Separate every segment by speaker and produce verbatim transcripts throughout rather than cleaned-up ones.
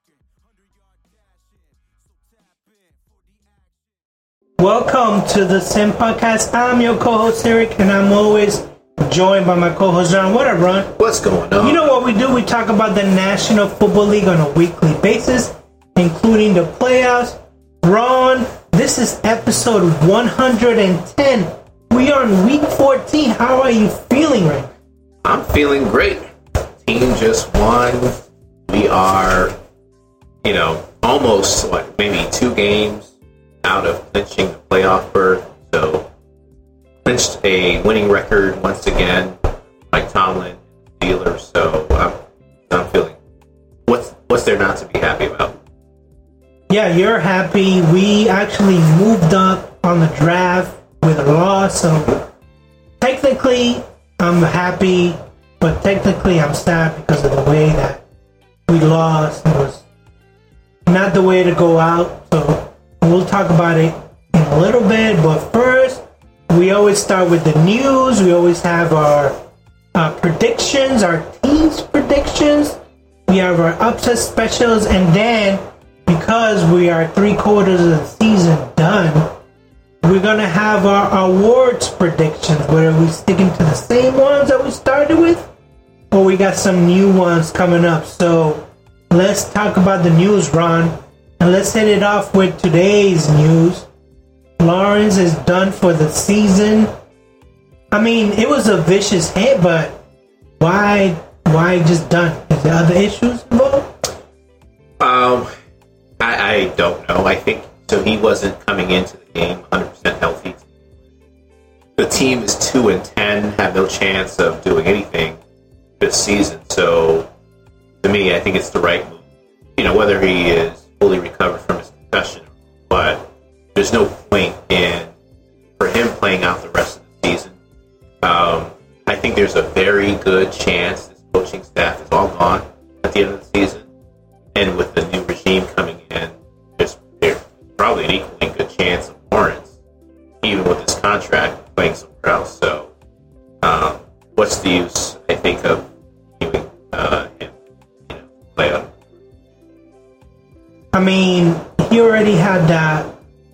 Speaker 1: Welcome to the Sim Podcast. I'm your co-host Eric, and I'm always joined by my co-host Ron. What up, Ron?
Speaker 2: What's going on?
Speaker 1: You know what we do? We talk about the National Football League on a weekly basis, including the playoffs. Ron, this is episode one hundred ten. We are in week fourteen. How are you feeling right now?
Speaker 2: I'm feeling great. Team just won. We are, you know, almost, what, maybe two games out of clinching the playoff berth. So, clinched a winning record once again. Mike Tomlin, Steelers. So, I'm, I'm feeling, what's, what's there not to be happy about?
Speaker 1: Yeah, you're happy. We actually moved up on the draft with a loss. So, technically, I'm happy, but technically I'm sad because of the way that we lost. It was not the way to go out. So, we'll talk about it in a little bit, but first, we always start with the news. We always have our uh, predictions, our team's predictions. We have our upset specials, and then, because we are three quarters of the season done, we're going to have our awards predictions, whether we sticking to the same ones that we started with, or we got some new ones coming up. So, let's talk about the news, Ron. And let's hit it off with today's news. Lawrence is done for the season. I mean, it was a vicious hit, but why why just done? Is there other issues involved?
Speaker 2: Um, I, I don't know. I think, so he wasn't coming into the game one hundred percent healthy. The team is two and ten, have no chance of doing anything this season. So, to me, I think it's the right move. You know, whether he is fully recovered from his concussion, but there's no point in for him playing out the rest of the season. Um, I think there's a very good chance this coaching staff is all gone at the end of the season, and with the new regime coming in, there's, there's probably an equally good chance of Lawrence, even with his contract, playing somewhere else. So, um, what's the use? I think of doing uh, him, you know, play up.
Speaker 1: I mean, he already had that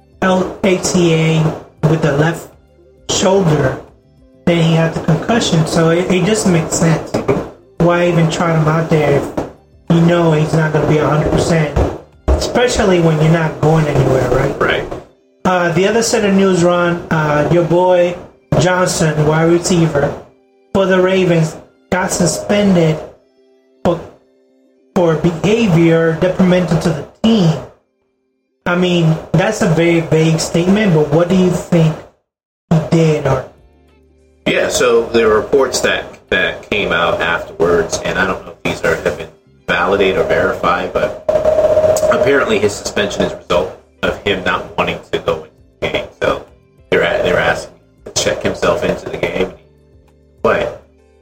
Speaker 1: L A C A with the left shoulder. Then he had the concussion, so it, it just makes sense. Why even try him out there if you know he's not going to be one hundred percent? Especially when you're not going anywhere, right?
Speaker 2: Right.
Speaker 1: Uh, the other set of news, Ron, uh, your boy Johnson, wide receiver for the Ravens, got suspended for, for behavior detrimental to the team. I mean, that's a very vague statement, but what do you think he did? Or
Speaker 2: Yeah, so there were reports that, that came out afterwards, and I don't know if these are have been validated or verified, but apparently his suspension is a result of him not wanting to go into the game. So they're at, they're asking him to check himself into the game and he play.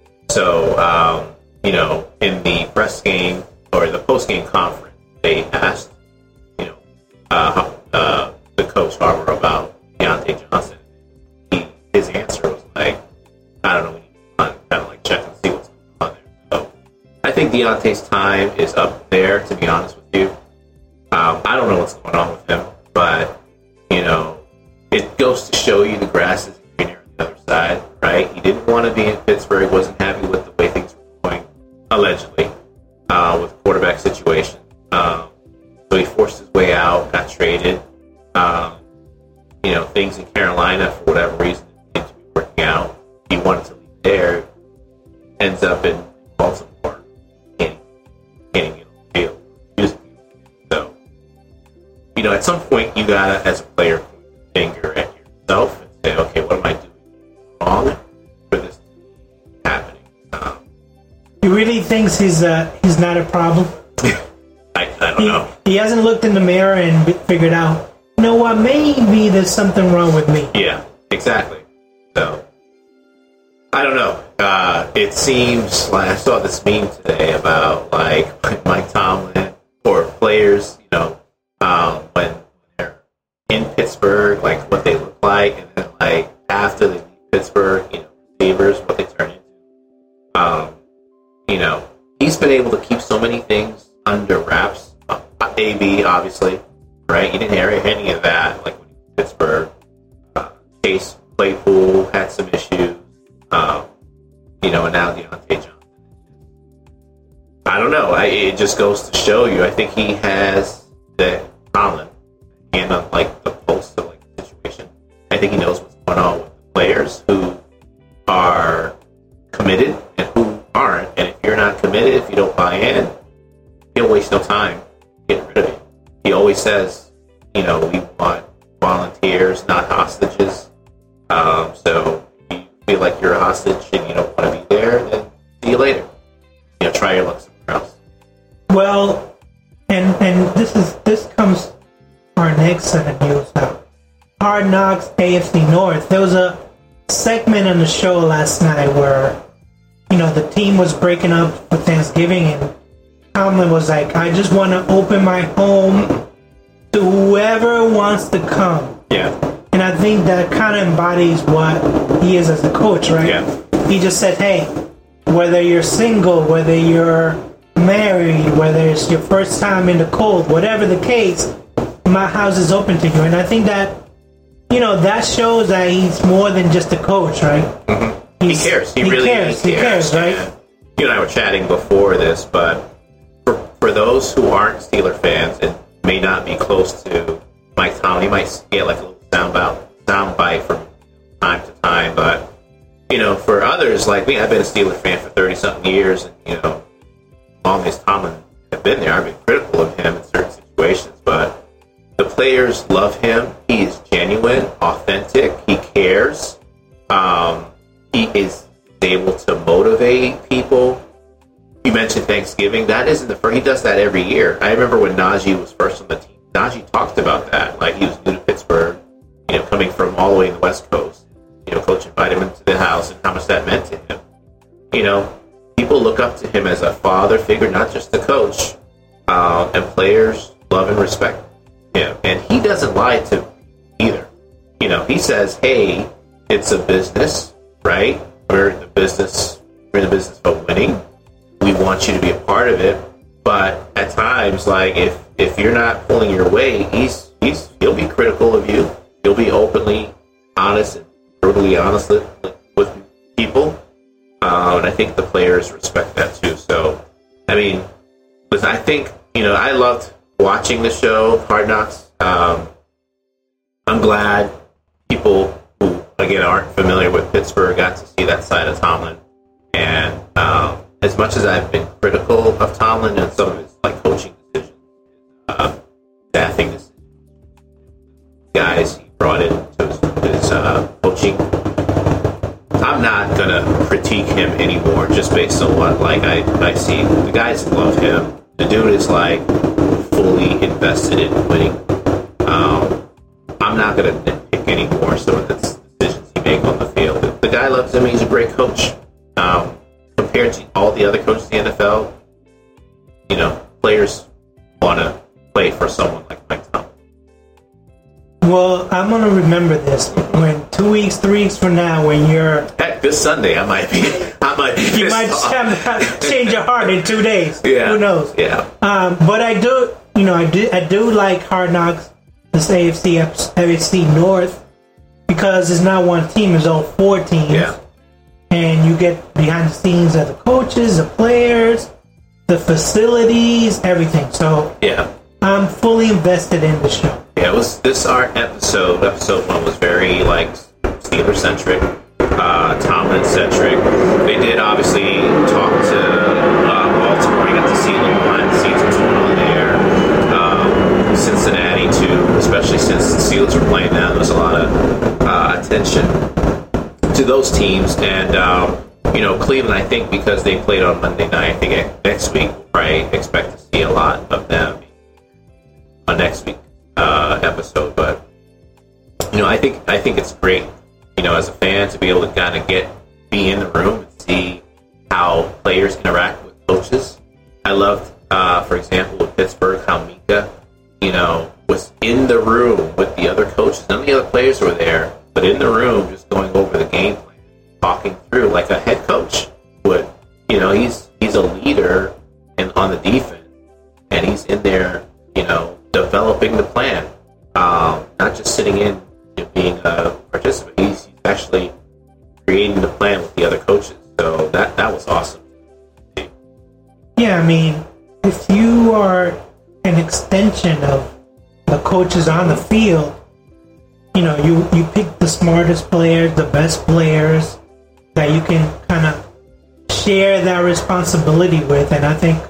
Speaker 2: So um, you know, in the press game or the post game conference, they asked you know uh, uh, the coach Harbour about Deontay Johnson. He, his answer was like, I don't know, we need to kind of like check and see what's going on there. So I think Deontay's time is up there, to be honest with you. Um, I don't know what's going on with him, but, you know, it goes to show you the grass is greener on the other side, right? He didn't want to be in Pittsburgh, wasn't happy with the way things were going, allegedly, uh, with the quarterback situation. Um, so he forced his way out, got traded. Um, you know, things in Carolina, for whatever reason, didn't seem to be working out. He wanted to leave there, ends up in Baltimore, can't, can't even get on the field. So, you know, at some point, you gotta, as a player, point the finger at yourself and say, okay, what am I doing wrong for this to be happening? Um,
Speaker 1: he really thinks he's uh, he's not a problem.
Speaker 2: I, I don't
Speaker 1: He,
Speaker 2: know.
Speaker 1: he hasn't looked in the mirror and b- figured out, you know what, maybe there's something wrong with me.
Speaker 2: Yeah, exactly. So, I don't know. Uh, it seems like I saw this meme today about like Mike Tomlin or players, you know, um, when they're in Pittsburgh, like what they look like, and then like after they leave Pittsburgh, you know, receivers, what they turn into. Um, you know, he's been able to keep so many things under wraps A B, obviously, right? You didn't hear any of that. Like when Pittsburgh, uh, Chase Claypool had some issues, um, you know, and now Deontay Johnson. I don't know. I, it just goes to show you. I think he has the Tomlin and on like the pulse of like the situation. I think he knows what's going on with the players who are committed and who aren't. And if you're not committed, if you don't buy in, he'll waste no time getting rid of you. He always says, you know, we want volunteers, not hostages. Um, so if you feel like you're a hostage and you don't want to be there, then see you later. You know, try your luck somewhere else.
Speaker 1: Well, and and this is this comes our next set of news out. Hard Knocks A F C North. There was a segment on the show last night where, you know, the team was breaking up for Thanksgiving, and Tomlin was like, I just want to open my home to whoever wants to come.
Speaker 2: Yeah.
Speaker 1: And I think that kind of embodies what he is as a coach, right?
Speaker 2: Yeah.
Speaker 1: He just said, hey, whether you're single, whether you're married, whether it's your first time in the cold, whatever the case, my house is open to you. And I think that, you know, that shows that he's more than just a coach, right?
Speaker 2: Mm-hmm. He cares. He,
Speaker 1: he
Speaker 2: really
Speaker 1: cares.
Speaker 2: he
Speaker 1: cares.
Speaker 2: He cares, right?
Speaker 1: And
Speaker 2: you and I were chatting before this, but for, for those who aren't Steeler fans and may not be close to Mike Tomlin, you might get like a little sound bite, sound bite from time to time, but you know, for others like me, I've been a Steeler fan for thirty-something years, and, you know, as long as Tomlin have been there, I've been critical of him in certain situations, but the players love him. He is genuine, authentic. He cares. Um, he is able to motivate people. You mentioned Thanksgiving. That isn't the first. He does that every year. I remember when Najee was first on the team. Najee talked about that. Like, he was new to Pittsburgh, you know, coming from all the way in the West Coast. You know, coach invited him into the house and how much that meant to him. You know, people look up to him as a father figure, not just the coach. Uh, and players love and respect him. And he doesn't lie to either. You know, he says, hey, it's a business, right? We're in the business, we're in the business of winning. We want you to be a part of it. But at times, like, if, if you're not pulling your weight, he's, he's, he'll be critical of you. He'll be openly honest and brutally honest with, with people. Uh, and I think the players respect that too. So, I mean, listen, I think, you know, I loved watching the show, Hard Knocks. Um, I'm glad people who, again, aren't familiar with Pittsburgh got to see that side of Tomlin. And um, as much as I've been critical of Tomlin and some of his like coaching decisions, uh, staffing decisions, guys he brought in to his, his uh, coaching, I'm not gonna critique him anymore just based on what like I, I see. The guys love him. The dude is like fully invested in winning. Um, I'm not gonna nitpick anymore some of the decisions he makes on the field. The, the guy loves him. He's a great coach. Um, compared to all the other coaches in the N F L, you know, players want to play for someone like Mike Tomlin.
Speaker 1: Well, I'm gonna remember this when two weeks, three weeks from now, when you're
Speaker 2: heck, this Sunday, I might be, I might be.
Speaker 1: you might have to change your heart in two days.
Speaker 2: Yeah,
Speaker 1: who knows?
Speaker 2: Yeah.
Speaker 1: Um, but I do, you know, I do, I do like Hard Knocks, this A F C, A F C North, because it's not one team; it's all four teams.
Speaker 2: Yeah.
Speaker 1: And you get behind the scenes of the coaches, the players, the facilities, everything. So
Speaker 2: yeah,
Speaker 1: I'm fully invested in the show.
Speaker 2: Yeah, it was this art episode. Episode one was very like Steeler centric, uh, Tomlin centric. They did obviously talk to uh, Baltimore. You got to see a little behind the scenes what's going on there. Um, Cincinnati too, especially since the Steelers were playing now. There was a lot of uh, attention to those teams, and um, you know, Cleveland, I think because they played on Monday night, I think next week we'll probably expect to see a lot of them on next week uh, episode. But you know, I think I think it's great, you know, as a fan to be able to kind of get be in the room and see how players interact with coaches. I loved, uh, for example, with Pittsburgh, how Mika, you know, was in the room with the other coaches. None of the other players were there, but in the room, just going over the game plan, talking through like a head coach would. You know, he's he's a leader and on the defense, and he's in there, you know, developing the plan, um, not just sitting in and being a participant. He's, he's actually creating the plan with the other coaches. So that that was awesome.
Speaker 1: Yeah, I mean, if you are an extension of the coaches on the field, you know, you, you pick the smartest players, the best players that you can kind of share that responsibility with, and I think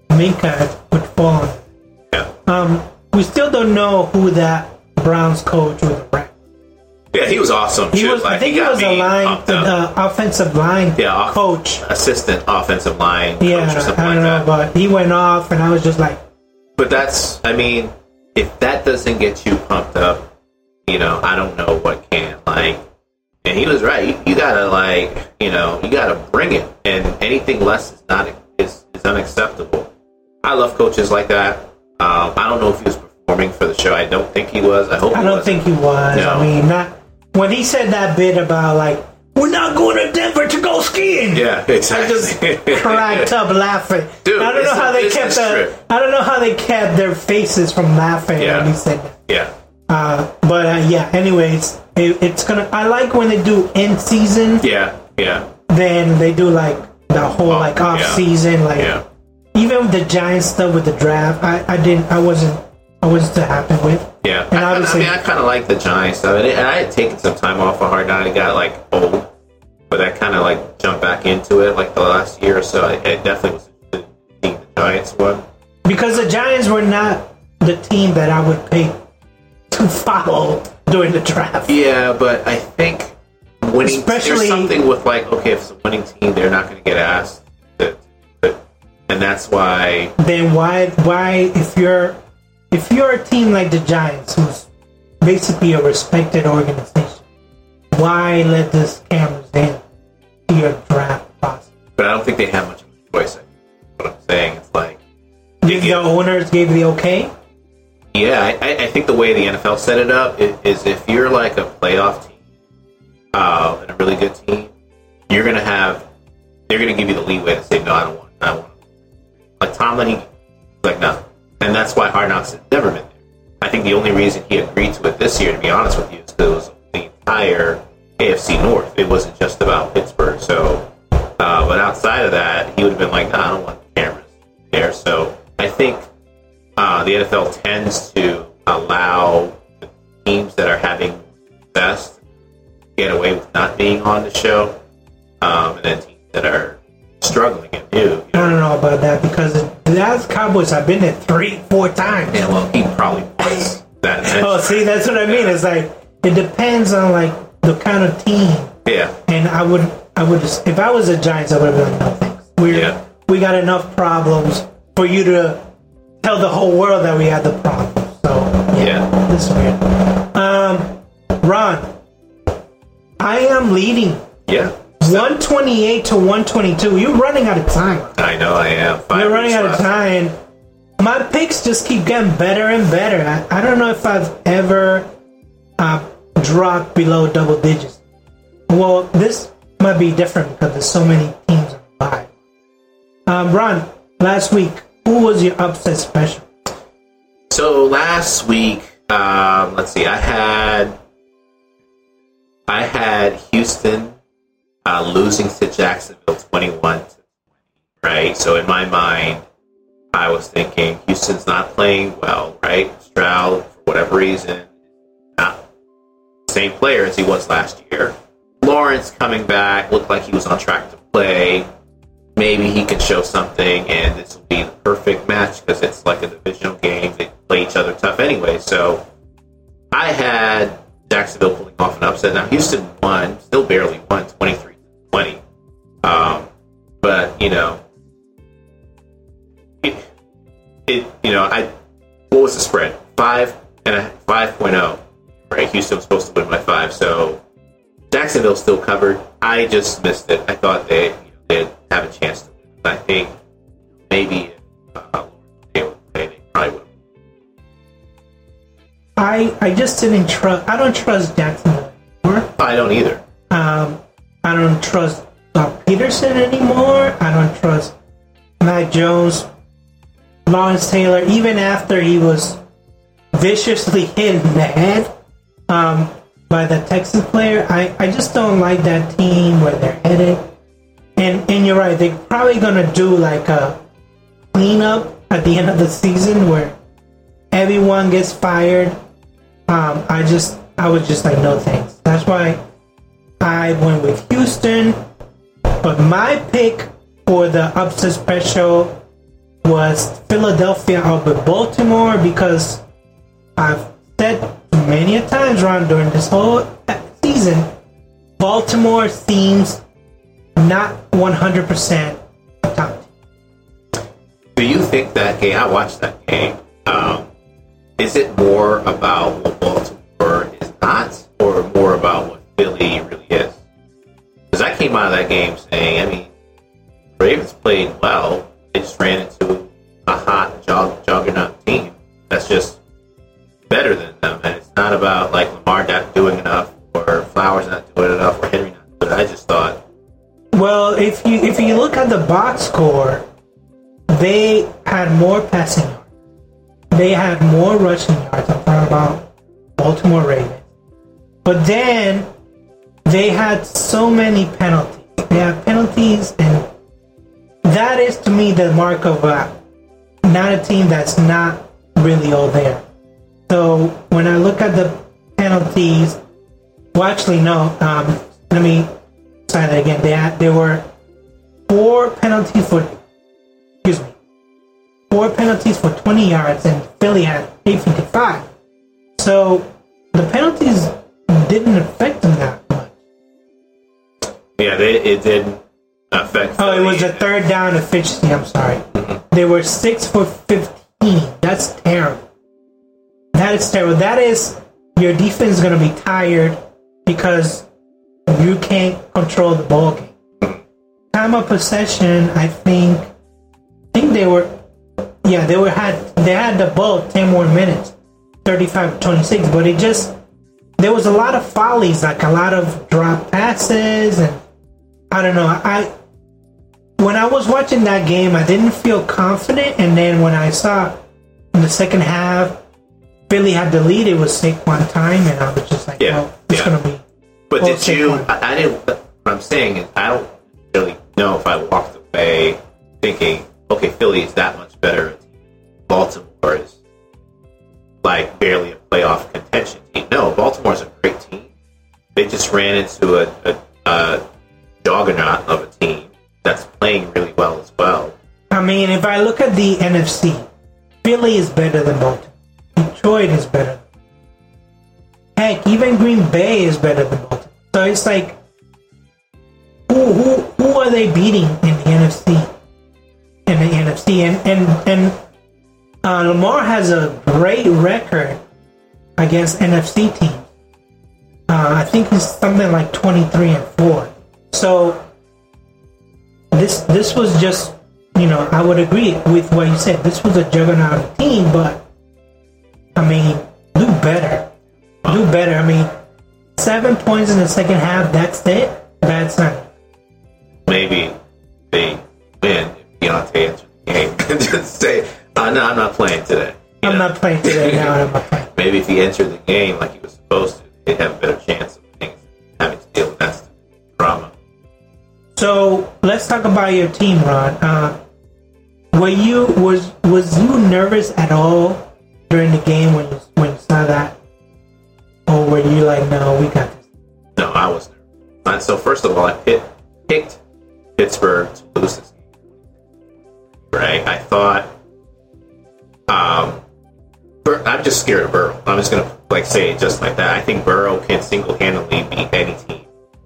Speaker 1: Minka would fall on it.
Speaker 2: Yeah.
Speaker 1: Um, we still don't know who that Browns coach with the Rams.
Speaker 2: Yeah, he was awesome.
Speaker 1: He
Speaker 2: too.
Speaker 1: was,
Speaker 2: like,
Speaker 1: I think
Speaker 2: he,
Speaker 1: he,
Speaker 2: got
Speaker 1: was a
Speaker 2: me
Speaker 1: line,
Speaker 2: pumped
Speaker 1: the
Speaker 2: up.
Speaker 1: uh, offensive line
Speaker 2: Yeah, off-
Speaker 1: coach.
Speaker 2: assistant offensive line
Speaker 1: Yeah,
Speaker 2: coach or something
Speaker 1: I don't
Speaker 2: like
Speaker 1: know,
Speaker 2: that.
Speaker 1: but he went off, and I was just like,
Speaker 2: But that's, I mean, if that doesn't get you pumped up, you know, I don't know what can. Like, and he was right. You, you gotta, like, you know, you gotta bring it, and anything less is not is, is unacceptable. I love coaches like that. Um, I don't know if he was performing for the show. I don't think he was. I hope.
Speaker 1: I
Speaker 2: he
Speaker 1: don't
Speaker 2: wasn't.
Speaker 1: think he was.
Speaker 2: No.
Speaker 1: I mean, not when he said that bit about like, we're not going to Denver to go skiing.
Speaker 2: Yeah,
Speaker 1: I
Speaker 2: exactly.
Speaker 1: just cracked up laughing.
Speaker 2: Dude,
Speaker 1: I don't
Speaker 2: it's
Speaker 1: know how
Speaker 2: a
Speaker 1: they kept
Speaker 2: business
Speaker 1: the,
Speaker 2: trip.
Speaker 1: I don't know how they kept their faces from laughing
Speaker 2: Yeah.
Speaker 1: when he said that.
Speaker 2: Yeah,
Speaker 1: Uh, but uh, yeah, anyways, it, it's gonna. I like when they do end season.
Speaker 2: yeah, yeah,
Speaker 1: Then they do like the whole
Speaker 2: Oh,
Speaker 1: like off
Speaker 2: yeah.
Speaker 1: season, like
Speaker 2: yeah.
Speaker 1: even with the Giants stuff with the draft. I, I didn't. I wasn't. I wasn't too happy with.
Speaker 2: Yeah,
Speaker 1: And
Speaker 2: I,
Speaker 1: obviously-
Speaker 2: I mean, I kind of like the Giants stuff, and, it, and I had taken some time off of Hard Knocks. I got like old, but I kind of like jumped back into it like the last year or so. I, I definitely was interested in seeing the Giants one.
Speaker 1: Because the Giants were not the team that I would pick to follow during the draft.
Speaker 2: Yeah, but I think winning.
Speaker 1: Especially-
Speaker 2: there's something with like, okay, if it's a winning team, they're not going to get asked, to, to, and that's why.
Speaker 1: Then why why if you're if you're a team like the Giants, who's basically a respected organization, why let this cameras in to your draft process?
Speaker 2: But I don't think they have much of a choice. What I'm saying, it's like,
Speaker 1: If the owners gave the okay,
Speaker 2: yeah, I, I think the way the N F L set it up is, is if you're like a playoff team uh, and a really good team, you're gonna have they're gonna give you the leeway to say no, I don't want, I don't want. Like Tomlin, he, like no, and that's why Hard Knocks has never been there. I think the only reason he agreed to it this year, to be honest with you, is because it was the entire A F C North. It wasn't just about Pittsburgh. So, uh, but outside of that, he would have been like, no, I don't want the cameras there. So I think uh, the N F L tends to allow the teams that are having success get away with not being on the show, um, and then teams that are struggling and new. You
Speaker 1: I
Speaker 2: know,
Speaker 1: don't know about that because the Dallas Cowboys have been there three, four times.
Speaker 2: yeah, well, he probably wants that.
Speaker 1: Oh, see, that's what I mean. It's like it depends on like the kind of team.
Speaker 2: Yeah,
Speaker 1: And I would, I would, just, if I was the Giants, I would have been like, no thanks. We're,
Speaker 2: Yeah.
Speaker 1: we got enough problems for you to tell the whole world that we had the problems. So yeah,
Speaker 2: Yeah.
Speaker 1: this is weird. Um, Ron, I am leading
Speaker 2: yeah.
Speaker 1: one twenty-eight to one twenty-two. You're running out of time.
Speaker 2: I know I am. Five
Speaker 1: You're running
Speaker 2: weeks
Speaker 1: out of
Speaker 2: left.
Speaker 1: time. My picks just keep getting better and better. I, I don't know if I've ever uh, dropped below double digits. Well, this might be different because there's so many teams on the bye. Um, Ron, last week, who was your upset special?
Speaker 2: So last week, um, let's see, I had I had Houston uh, losing to Jacksonville twenty-one to twenty. Right. So in my mind, I was thinking Houston's not playing well. Right. Stroud, for whatever reason, not the same player as he was last year. Lawrence coming back looked like he was on track to play. Maybe he can show something, and this will be the perfect match because it's like a divisional game. They play each other tough anyway. So I had Jacksonville pulling off an upset. Now Houston won, still barely won, twenty-three to twenty. Um, but you know, it, it you know, I what was the spread? Five and a five point oh. Right, Houston was supposed to win by five, so Jacksonville still covered. I just missed it. I thought they. They'd have a chance to win. I think maybe if uh, they would play, they probably would.
Speaker 1: I I just didn't trust. I don't trust Jacksonville anymore.
Speaker 2: I don't either.
Speaker 1: Um, I don't trust uh, Peterson anymore. I don't trust Mac Jones. Lawrence Taylor, even after he was viciously hit in the head um, by the Texas player, I, I just don't like that team where they're headed. And and you're right, they're probably gonna do like a cleanup at the end of the season where everyone gets fired. Um, I just I was just like, no thanks. That's why I went with Houston. But my pick for the upset special was Philadelphia over Baltimore, because I've said many a times, Ron, during this whole season, Baltimore seems not one hundred percent a top team.
Speaker 2: Do you think that game, I watched that game, um, is it more about what Baltimore is not, or more about what Philly really is? Because I came out of that game saying, I mean, Ravens played well. They just ran into a hot jog, juggernaut team that's just better than them. And it's not about like Lamar not doing enough, or Flowers not doing enough, or Henry not doing it. I just thought.
Speaker 1: Well, if you if you look at the box score, they had more passing yards. They had more rushing yards. I'm talking about Baltimore Ravens. But then they had so many penalties. They had penalties, and that is to me the mark of uh, not a team that's not really all there. So when I look at the penalties, well, actually no. Um, let me try that again. They had there were four penalties for excuse me, four penalties for twenty yards, and Philly had eight fifty-five. So the penalties didn't affect them that much.
Speaker 2: Yeah, they, it didn't affect.
Speaker 1: Oh,
Speaker 2: Philly.
Speaker 1: it was a third down efficiency. I'm sorry.
Speaker 2: Mm-hmm.
Speaker 1: They were six for fifteen. That's terrible. That is terrible. That is, your defense is going to be tired because you can't control the ball game. Time of possession, I think, I think they were, yeah, they were had they had the ball ten more minutes, thirty-five to twenty-six. But it just, there was a lot of follies, like a lot of drop passes, and I don't know. I when I was watching that game, I didn't feel confident, and then when I saw in the second half, Philly had the lead, it was Saquon time, and I was just like,
Speaker 2: yeah,
Speaker 1: well, it's
Speaker 2: yeah.
Speaker 1: going to be.
Speaker 2: But
Speaker 1: well,
Speaker 2: did you?
Speaker 1: Saquon.
Speaker 2: I, I didn't. What I'm saying is, I don't really know if I walked away thinking, okay, Philly is that much better. Baltimore is like barely a playoff contention team. No, Baltimore's a great team. They just ran into a, a, a juggernaut of a team that's playing really well as well.
Speaker 1: I mean, if I look at the N F C, Philly is better than Baltimore. Detroit is better. Heck, even Green Bay is better than Baltimore. So it's like, who who who are they beating in the N F C? In the N F C, and and and uh, Lamar has a great record against N F C teams. Uh, I think he's something like twenty-three and four. So this this was just, you know, I would agree with what you said. This was a juggernaut team, but I mean, do better. Do better. I mean, seven points in the second half, that's it? That's not.
Speaker 2: Maybe they win if Deontay answered the game. Just say, oh, no, I'm not playing today. You
Speaker 1: I'm
Speaker 2: know?
Speaker 1: not playing today. No, I'm not playing.
Speaker 2: Maybe if he entered the game like he was supposed to, they'd have a better chance of things, having to deal with that drama.
Speaker 1: So let's talk about your team, Ron. Uh, were you was was you nervous at all during the game when you when you saw that, or were you like, no, we got this?
Speaker 2: No, I was nervous. Uh, So first of all, I pit, picked Pittsburgh to lose this game. Right? I thought, um, Bur- I'm just scared of Burrow. I'm just gonna like say it just like that. I think Burrow can single-handedly beat any team,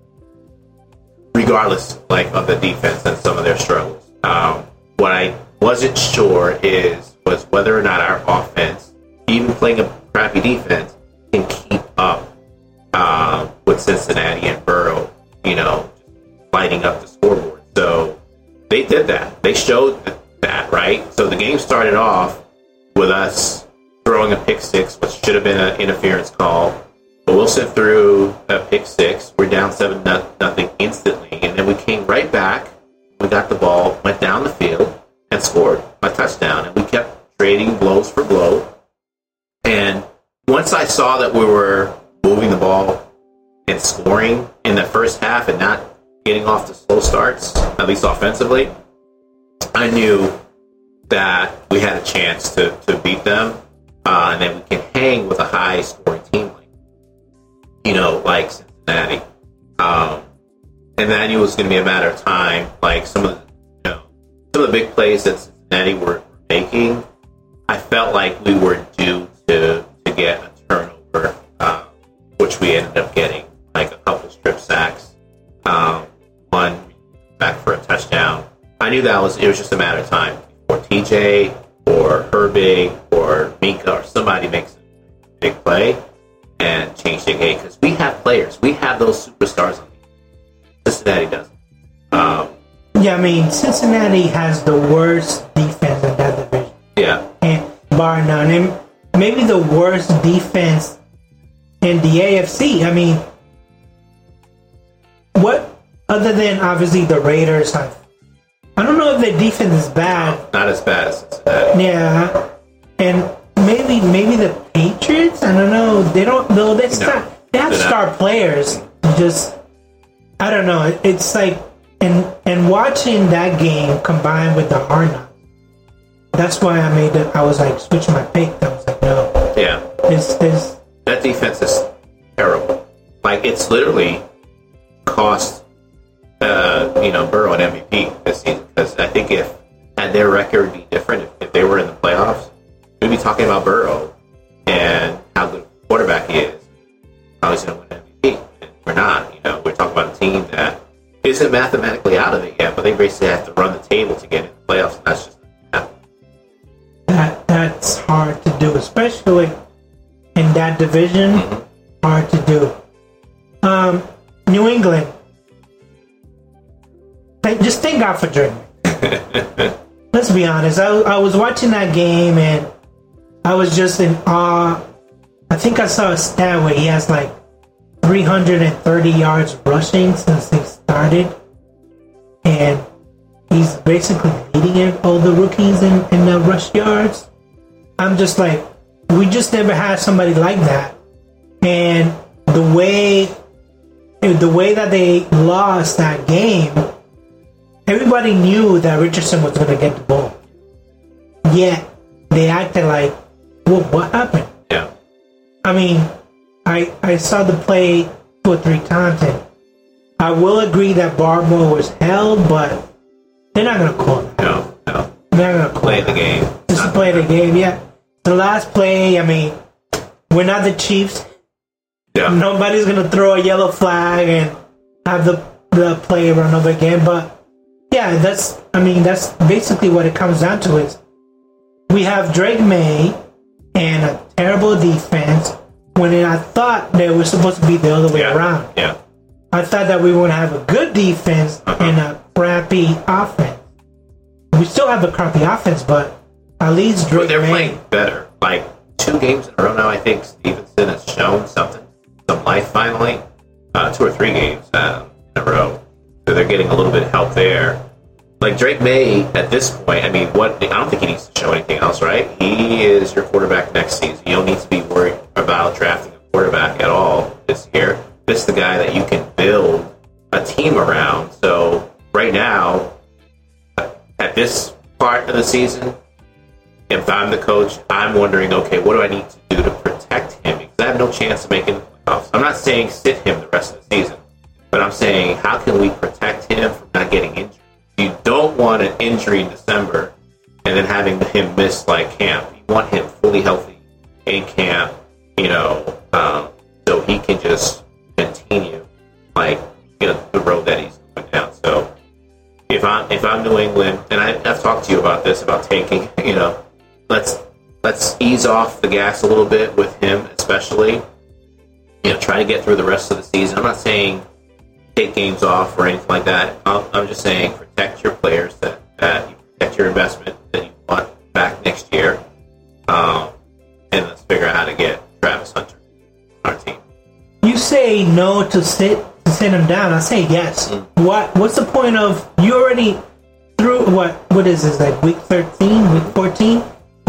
Speaker 2: regardless like of the defense and some of their struggles. Um, what I wasn't sure is was whether or not our offense, even playing a crappy defense, can keep up um, with Cincinnati and Burrow, you know, lighting up the scoreboard. So they did that. They showed that, right? So the game started off with us throwing a pick six, which should have been an interference call. But Wilson threw a pick six. We're down seven nothing instantly, and then we came right back. We got the ball, went down the field, and scored a touchdown. And we kept trading blows for blow. And once I saw that we were moving the ball and scoring in the first half and not getting off to slow starts, at least offensively, I knew that we had a chance to, to beat them, uh, and then we can hang with a high-scoring team like, you know, like Cincinnati. Um, and then I knew it was going to be a matter of time. Like some of the, you know, some of the big plays that Cincinnati were making, I felt like we were due to to get a turnover, uh, which we ended up getting, like a couple strip sacks, um, one back for a touchdown. I knew that was it was just a matter of time before T J or Herbig or Minka or somebody makes a big play and change the game, because we have players, we have those superstars on the team. Cincinnati doesn't. Um,
Speaker 1: yeah, I mean, Cincinnati has the worst defense in that division.
Speaker 2: Yeah,
Speaker 1: and bar none, and maybe the worst defense in the A F C. I mean, what other than obviously the Raiders have? I don't know if their defense is bad.
Speaker 2: no, not as bad as Cincinnati.
Speaker 1: Yeah, and maybe maybe the Patriots. I don't know. They don't. No, they start. They have star players. Just I don't know. It's like and and watching that game combined with the Hard Knocks. That's why I made it. I was like switching my pick. I was like, no.
Speaker 2: Yeah.
Speaker 1: This this
Speaker 2: that defense is terrible. Like it's literally cost uh, you know, Burrow an M V P this season, because I think if had their record be different, if, if they were in the playoffs, we'd be talking about Burrow and how good a quarterback he is. How he's going to win M V P. And we're not. You know, we're talking about a team that isn't mathematically out of it yet, but they basically have to run the table to get in the playoffs, and that's just not happening.
Speaker 1: that that's hard to do, especially in that division.
Speaker 2: Mm-hmm.
Speaker 1: Hard to do. Um, New England. Thank, just thank God for Drake. Let's be honest. I, I was watching that game and I was just in awe. I think I saw a stat where he has like three hundred thirty yards rushing since they started, and he's basically leading all the rookies in, in the rush yards. I'm just like, we just never had somebody like that. And the way the way that they lost that game, everybody knew that Richardson was going to get the ball. Yet they acted like, well, what happened?
Speaker 2: Yeah.
Speaker 1: I mean, I I saw the play two or three times, and I will agree that Barmore was held, but they're not going to call it.
Speaker 2: No, no.
Speaker 1: They're not going to
Speaker 2: Play the game.
Speaker 1: Just
Speaker 2: Not
Speaker 1: play the game, yeah. The last play, I mean, we're not the Chiefs.
Speaker 2: Yeah.
Speaker 1: Nobody's going to throw a yellow flag and have the, the play run over again. But, yeah, that's, I mean, that's basically what it comes down to is we have Drake May and a terrible defense when I thought that it was supposed to be the other way
Speaker 2: Yeah.
Speaker 1: around.
Speaker 2: Yeah.
Speaker 1: I thought that we were going to have a good defense
Speaker 2: Uh-huh.
Speaker 1: and a crappy offense. We still have a crappy offense, but at least Drake
Speaker 2: But they're
Speaker 1: May,
Speaker 2: playing better. Like two games in a row now, I think Stevenson has shown something, some life finally. Uh, two or three games uh, in a row, so they're getting a little bit of help there. Like Drake May, at this point, I mean, what? I don't think he needs to show anything else, right? He is your quarterback next season. You don't need to be worried about drafting a quarterback at all this year. This is the guy that you can build a team around. So right now, at this part of the season, if I'm the coach, I'm wondering, okay, what do I need to do to protect him? Because I have no chance of making the playoffs. I'm not saying sit him the rest of the season, but I'm saying how can we protect him from not getting injured? You don't want an injury in December and then having him miss like camp. You want him fully healthy in camp, you know, um, so he can just continue like you know the road that he's going down. So if I'm if I'm New England, and I, I've talked to you about this about taking, you know, let's let's ease off the gas a little bit with him, especially. You know, try to get through the rest of the season. I'm not saying take games off or anything like that. I'm, I'm just saying protect your players, that, that you protect your investment that you want back next year, um, and let's figure out how to get Travis Hunter on our team.
Speaker 1: you say no to sit to sit him down. I say yes.
Speaker 2: Mm.
Speaker 1: What What's the point of you already through what? What is this, like week thirteen, week fourteen?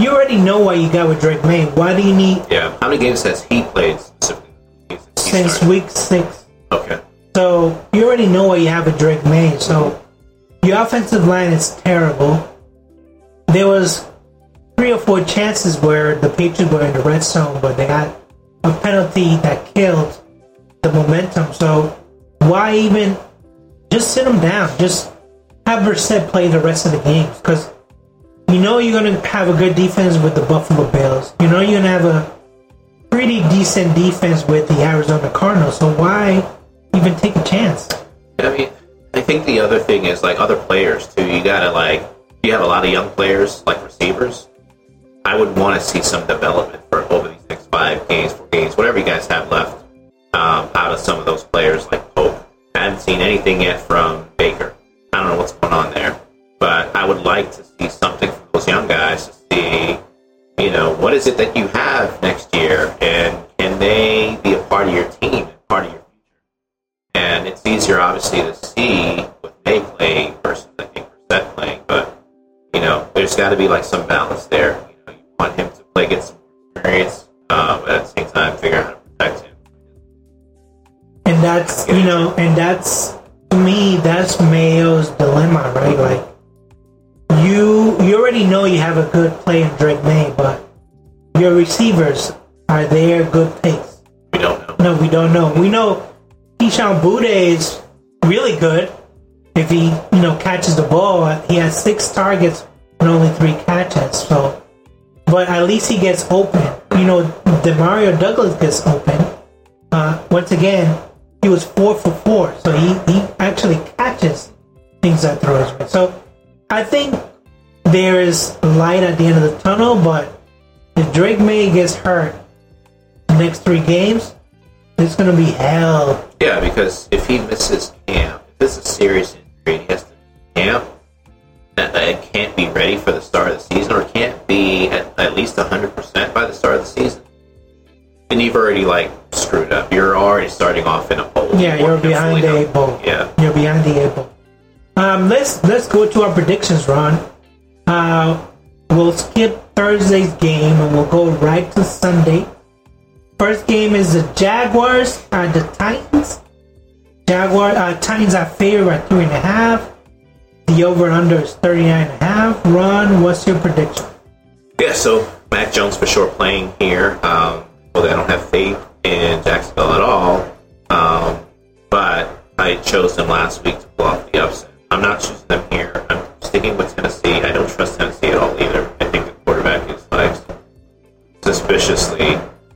Speaker 1: you already know what you got with Drake May. Why do you need?
Speaker 2: Yeah. How many games has he played specifically? Since, he
Speaker 1: since week six.
Speaker 2: Okay.
Speaker 1: So you already know what you have with Drake May. So your offensive line is terrible. There was three or four chances where the Patriots were in the red zone, but they got a penalty that killed the momentum. So why even just sit them down? Just have Brissett play the rest of the games, because you know you're going to have a good defense with the Buffalo Bills. You know you're going to have a pretty decent defense with the Arizona Cardinals. So why even take a chance?
Speaker 2: I mean, I think the other thing is, like, other players too. You gotta, like, you have a lot of young players, like receivers. I would want to see some development for over these next five games, four games, whatever you guys have left, um, out of some of those players like Pope. I haven't seen anything yet from Baker. I don't know what's going on there, but I would like to see something from those young guys to see, you know, what is it that you have next year, and can they be a part of your team and part of your future? And it's easier, obviously, to see with May playing versus, I think, Brissett playing, but, you know, there's got to be, like, some balance there. You know, you want him to play, get some experience, uh, but at the same time, figure out how to protect him.
Speaker 1: And that's, you know, and that's, to me, that's Mayo's dilemma, right? Like, you you already know you have a good play in Drake May, but your receivers, are they good picks?
Speaker 2: We don't know.
Speaker 1: No, we don't know. We know Keyshawn Boutte is really good if he, you know, catches the ball. He has six targets and only three catches. So, but at least he gets open. You know, Demario Douglas gets open. Uh, once again, he was four for four, so he, he actually catches things that throw his way. So I think there is light at the end of the tunnel, but if Drake May gets hurt the next three games, it's going to be hell.
Speaker 2: Yeah, because if he misses camp, if it's a serious injury and he has to miss camp, that it can't be ready for the start of the season, or can't be at, at least one hundred percent by the start of the season, then you've already, like, screwed up. You're already starting off in a hole.
Speaker 1: Yeah, you're behind the eight ball.
Speaker 2: Yeah.
Speaker 1: You're behind the eight ball. Um, let's, let's go to our predictions, Ron. Uh, we'll skip Thursday's game and we'll go right to Sunday. First game is the Jaguars at the Titans. Jaguar uh, Titans are favored by three and a half. The over-under is thirty-nine and a half. Ron, what's your prediction?
Speaker 2: Yeah, so Mac Jones for sure playing here. Um, well, I don't have faith in Jacksonville at all. Um, but I chose them last week to pull off the upset. I'm not choosing them here. I'm sticking with Tennessee. I don't trust Tennessee at all either. I think the quarterback is, like, suspiciously.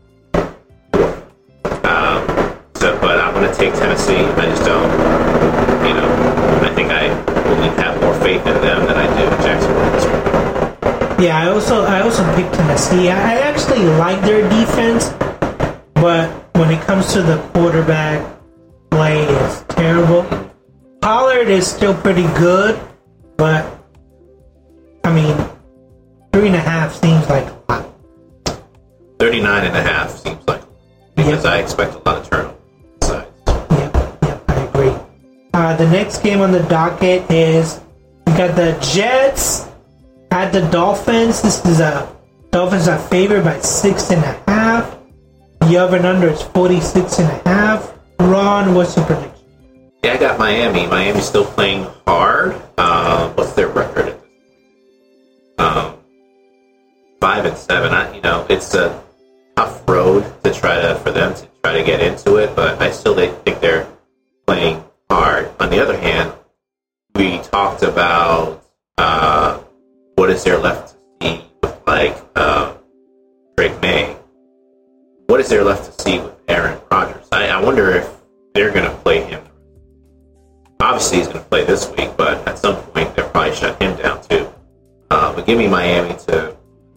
Speaker 2: Um, so, but I'm going to take Tennessee. I just don't, you know, I think I only have more faith in them than I do in Jacksonville this week.
Speaker 1: Yeah, I also I also picked Tennessee. I, I actually like their defense, but when it comes to the quarterback play, it's terrible. Pollard is still pretty good, but I mean, three and a half seems like a lot.
Speaker 2: thirty-nine and a half seems like, because yep. I expect a lot of turnover on both sides.
Speaker 1: Yep, yep, I agree. Uh, the next game on the docket is we got the Jets at the Dolphins. This is a Dolphins are favored by six and a half. The over and under is forty-six and a half. Ron, what's your prediction?
Speaker 2: Yeah, I got Miami. Miami's still playing hard. Uh, what's their record at this point? Um, five and seven. I, you know, it's a tough road to try to for them to try to get into it, but I still think they're playing hard. On the other hand, we talked about uh, what is there left to see with, like, uh, Drake May. What is there left to see with Aaron Rodgers? I, I wonder if they're going to play him. Obviously, he's going to play this week, but at some point, they'll probably shut him down, too. Uh, but give me Miami to...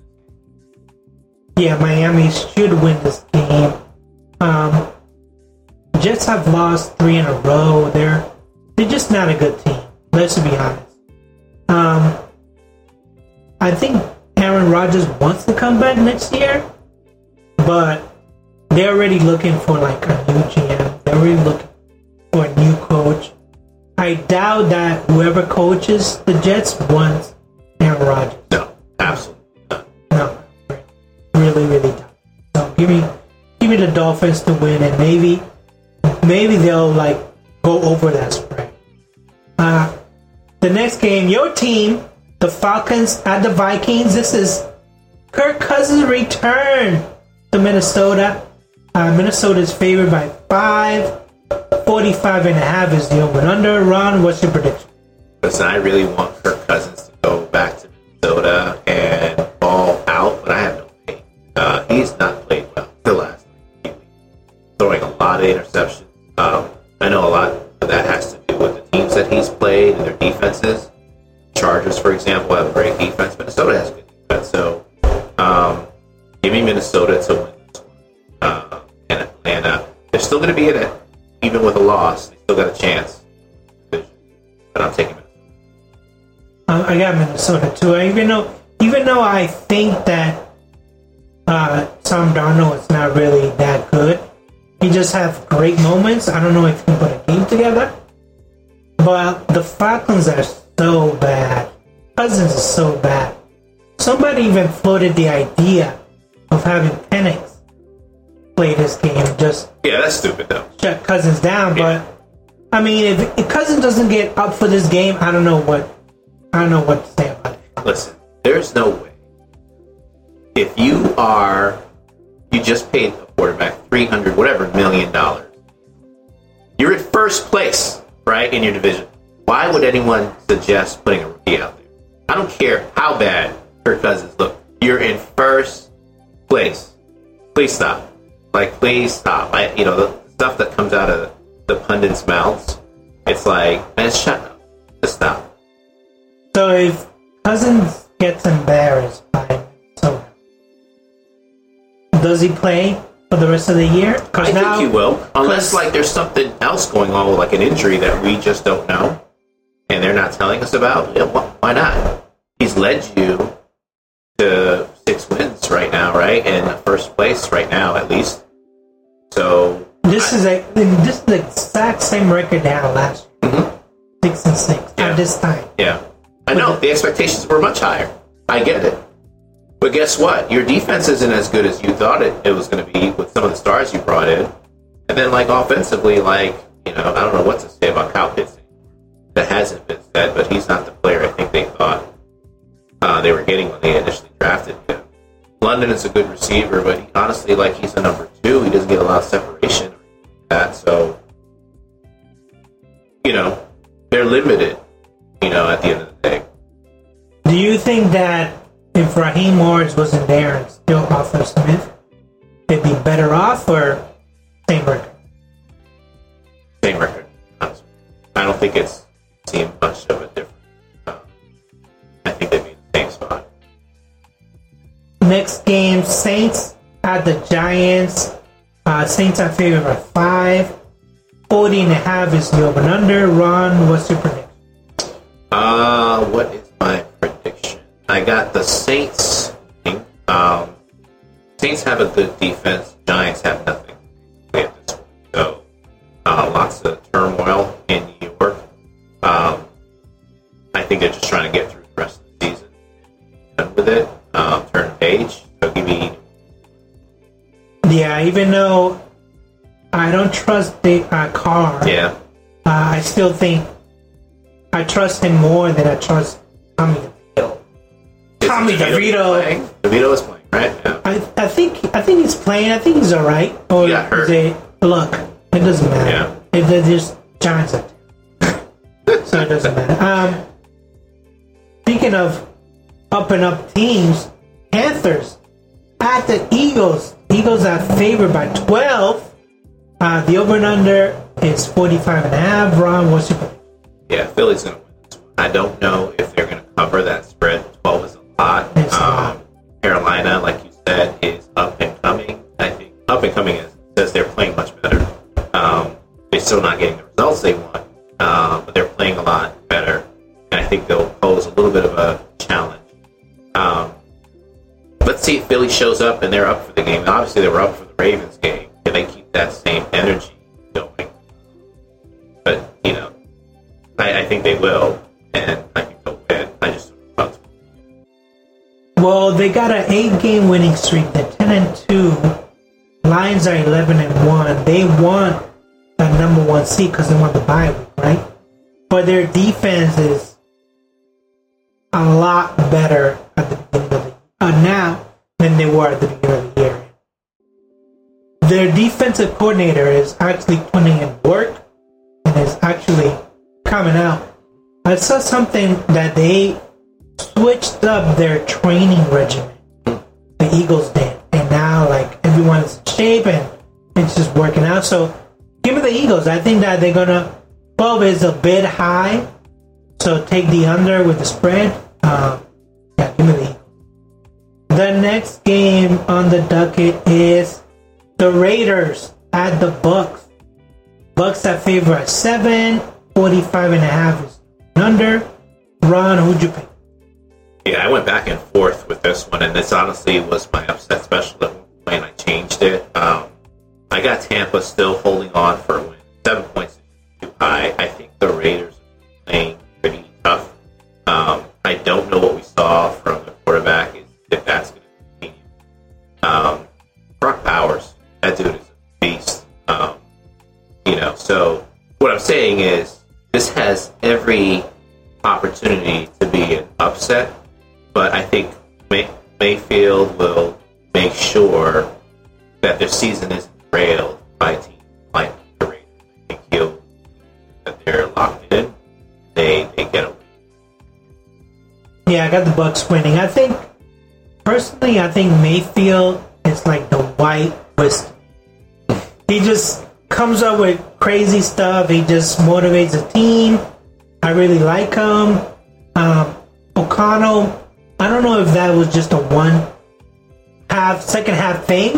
Speaker 1: Yeah, Miami should win this game. Um, Jets have lost three in a row. They're, they're just not a good team. Let's be honest. Um, I think Aaron Rodgers wants to come back next year, but they're already looking for, like, a new G M. They're already looking for a new coach. I doubt that whoever coaches the Jets wants Aaron Rodgers.
Speaker 2: No, absolutely not.
Speaker 1: No. Give me, give me the Dolphins to win, and maybe, maybe they'll like go over that spread. Uh, the next game, your team, the Falcons at the Vikings. This is Kirk Cousins' return to Minnesota. Uh, Minnesota is favored by five. forty-five and a half is the over and under. Ron, what's your prediction?
Speaker 2: Listen, I really want Kirk Cousins to go back to Minnesota and ball out, but I have no faith. Uh, he's not played well the last few weeks. Throwing a lot of interceptions. Um, I know a lot of that has to do with the teams that he's played and their defenses. Chargers, for example, have a great defense. Minnesota has a good defense. So, um, give me Minnesota to win this one. Uh, and Atlanta, they're still going to be in it. Even with a loss, they still got a chance. But I'm taking Minnesota.
Speaker 1: Um, I got Minnesota too. Even though, even though I think that uh, Sam Darnold is not really that good, he just have great moments. I don't know if he can put a game together. But the Falcons are so bad. Cousins is so bad. Somebody even floated the idea of having Penix play this game and just
Speaker 2: yeah, that's stupid though.
Speaker 1: Shut Cousins down.
Speaker 2: Yeah.
Speaker 1: But I mean, if, if Cousins doesn't get up for this game, I don't know what I don't know what to say about it.
Speaker 2: Listen, there's no way. If you are, you just paid a quarterback three hundred whatever million dollars. You're in first place, right, in your division. Why would anyone suggest putting a rookie out there? I don't care how bad Kirk Cousins look. You're in first place. Please stop. Like, please stop. I, you know, the stuff that comes out of the pundits' mouths, it's like, man, shut up. Just stop.
Speaker 1: So if Cousins gets embarrassed by Minnesota, does he play for the rest of the year?
Speaker 2: I
Speaker 1: now,
Speaker 2: think he will. Unless, like, there's something else going on, like an injury that we just don't know, and they're not telling us about. Yeah, why not? He's led you to six wins right now, right? In first place right now, at least. So
Speaker 1: this I, is a this is the exact same record they had last year, mm-hmm. six and six yeah. at this time.
Speaker 2: Yeah, I know the, the expectations were much higher. I get it, but guess what? Your defense isn't as good as you thought it, it was going to be with some of the stars you brought in, and then like offensively, like you know, I don't know what to say about Kyle Pitts. That hasn't been said, but he's not the player I think they thought uh, they were getting when they initially drafted him. London is a good receiver, but he, honestly, like he's a number two. He doesn't get a lot of separation or that, so you know they're limited. You know, at the end of the day.
Speaker 1: Do you think that if Raheem Morris wasn't there and still Arthur Smith, they'd be better off or same record?
Speaker 2: Same record. Honestly. I don't think it's seen much of a difference. Um, I think they'd be in the same spot.
Speaker 1: Next game, Saints at the Giants. Uh, Saints are favored by five. forty and a half is the over and under. Ron, what's your prediction?
Speaker 2: Uh, what is my prediction? I got the Saints. Um, Saints have a good defense. Giants have nothing at this point. So, uh, lots of turmoil in New York. Um, I think they're just trying to get through the rest of the season. Done with it. Um, turn page. So give me.
Speaker 1: Yeah, even though I don't trust the uh, Carr.
Speaker 2: Yeah.
Speaker 1: Uh, I still think I trust him more than I trust Tommy DeVito. Tommy DeVito.
Speaker 2: DeVito is playing, right? Yeah.
Speaker 1: I I think I think he's playing. I think he's all right. Or
Speaker 2: he got hurt.
Speaker 1: They, look, it doesn't matter.
Speaker 2: Yeah.
Speaker 1: If they're just Giants, up there. So it doesn't matter. Um, speaking of up and up teams, Panthers at the Eagles. Eagles are favored by twelve. Uh, the over and under is forty-five and a half. Ron, what's your prediction?
Speaker 2: Yeah, Philly's going to win this one. I don't know if they're going to cover that spread. twelve is a lot.
Speaker 1: It's
Speaker 2: um,
Speaker 1: a lot.
Speaker 2: Carolina, like you said, is up and coming. I think up and coming is, says they're playing much better. Um, they're still not getting the results they want, uh, but they're playing a lot better. And I think they'll pose a little bit of a challenge. Um, let's see if Philly shows up and they're up for the game. Obviously, they were up for the Ravens game. Can they keep that same energy going? But, you know, I, I think they will, and I think they'll win. I just don't know about to.
Speaker 1: Well, they got an eight-game winning streak. They're ten and two. Lions are eleven and one. They want a number one seed because they want the bye week, right? But their defense is a lot better at the beginning of the uh, now than they were at the beginning of the year. Their defensive coordinator is actually putting in work and is actually coming out. I saw something that they switched up their training regimen. The Eagles did, and now like everyone's in shape and it's just working out. So give me the Eagles. I think that they're gonna. twelve is a bit high, so take the under with the spread. Um, yeah, give me the Eagles. The next game on the docket is the Raiders at the Bucks. Bucks at favor at seven. forty-five and a half is under. Ron, who'd you pick?
Speaker 2: Yeah, I went back and forth with this one, and this honestly was my upset special at one point, and I changed it. Um, I got Tampa still holding on for a win. Seven points is too high. I think the Raiders are playing pretty tough. Um, I don't know what we saw from the quarterback, is if that's going to continue. Um, Brock Bowers, that dude is a beast. Um, you know, so what I'm saying is this has every opportunity to be an upset, but I think May- Mayfield will make sure that their season isn't derailed by teams like the Raiders. I think he'll that they're locked in. They they get a win.
Speaker 1: Yeah, I got the Bucks winning. I think personally, I think Mayfield is like the white wisdom. He just comes up with crazy stuff. He just motivates the team. I really like him. Um, O'Connell, I don't know if that was just a one half, second half thing,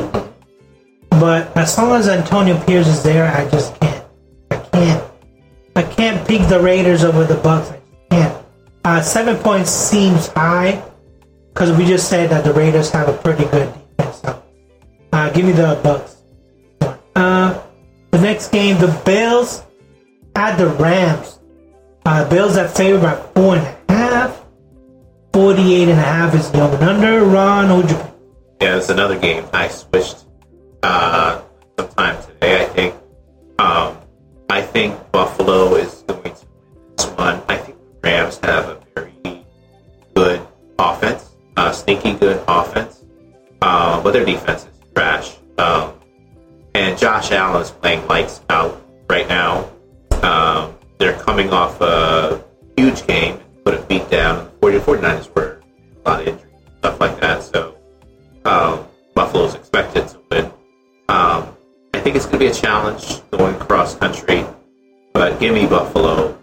Speaker 1: but as long as Antonio Pierce is there, I just can't. I can't. I can't pick the Raiders over the Bucks. I just can't. Uh, seven points seems high because we just said that the Raiders have a pretty good defense. So, uh, give me the Bucks. Uh, the next game, the Bills at the Rams. Uh, Bills at favor by four and a half. Forty-eight and a half is the over and under. Ron, who'd you pick?
Speaker 2: Yeah, it's another game I switched uh, sometime today, I think. Um, I think Buffalo is going to win this one. I think the Rams have a very good offense, uh, sneaky good offense, uh, but their defense is trash. Um, and Josh Allen is playing lights out right now. Um, they're coming off a huge game, put a beat down. The 49ers were a lot of injuries, stuff like that. So um, Buffalo's expected to win. Um, I think it's going to be a challenge going cross country, but give me Buffalo.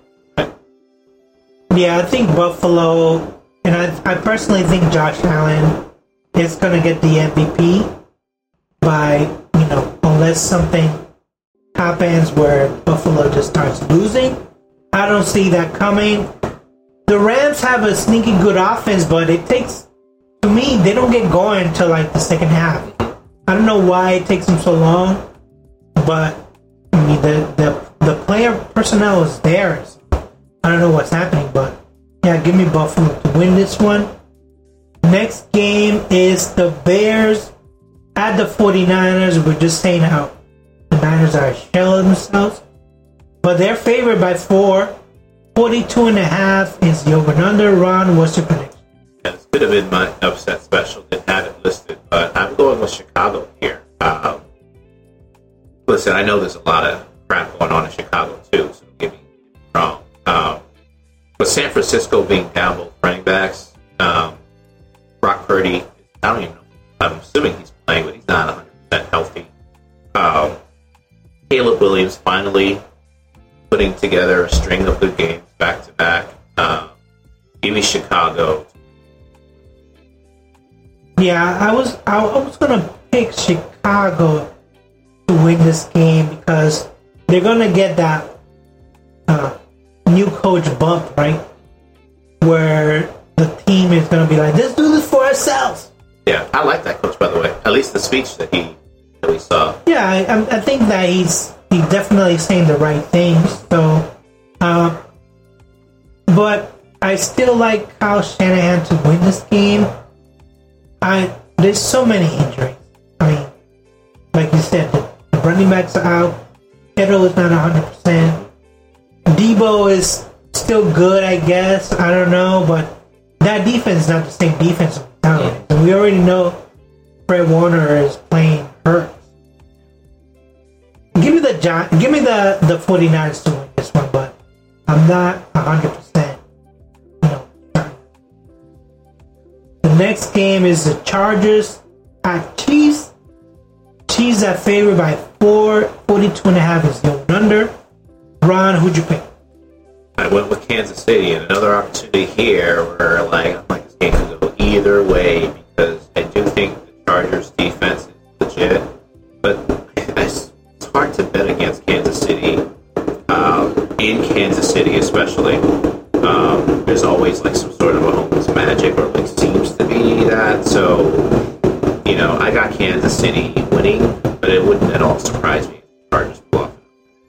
Speaker 1: Yeah, I think Buffalo, and I, I personally think Josh Allen is going to get the M V P by, you know, unless something happens where Buffalo just starts losing. I don't see that coming. The Rams have a sneaky good offense, but it takes, to me, they don't get going until like the second half. I don't know why it takes them so long, but I mean the the, the player personnel is there. So I don't know what's happening, but yeah, give me Buffalo to win this one. Next game is the Bears at the 49ers. We're just saying how the Niners are a shell of themselves, but they're favored by four. forty-two and a half is the over and under. Ron, what's your prediction?
Speaker 2: Yeah, this could have been my upset special. Didn't have it listed, but I'm going with Chicago here. Um, listen, I know there's a lot of crap going on in Chicago too, so don't get me wrong. Um, but San Francisco being down both running backs, um, Brock Purdy, I don't even know. I'm assuming he's playing, but he's not one hundred percent healthy. Um, Caleb Williams finally putting together a string of good games back to back. Um, give me Chicago.
Speaker 1: Yeah, I was I, I was gonna pick Chicago to win this game because they're gonna get that uh, new coach bump, right? Where the team is gonna be like, let's do this for ourselves.
Speaker 2: Yeah, I like that coach, by the way. At least the speech that he that we saw.
Speaker 1: Yeah, I, I think that he's he's definitely saying the right things. So, uh, but I still like Kyle Shanahan to win this game. I there's so many injuries. I mean, like you said, the, the running backs are out. Kittle is not one hundred percent. Debo is still good, I guess. I don't know, but that defense is not the same defense nowadays. And we already know Fred Warner is playing hurt. Give me the Gi- give me the, the 49ers to win this one, but I'm not one hundred percent. You know, certain. The next game is the Chargers at Chiefs. Chiefs are favored by four. forty-two and a half is the under. Ron, who'd you pick?
Speaker 2: I went with Kansas City, and another opportunity here where like I'm like this game could go either way because I do think the Chargers defense is legit, but it's hard to bet against Kansas City. Um, in Kansas City, especially, um, there's always like some sort of a homeless magic, or like seems to be that. So, you know, I got Kansas City winning, but it wouldn't at all surprise me if the Chargers pull off.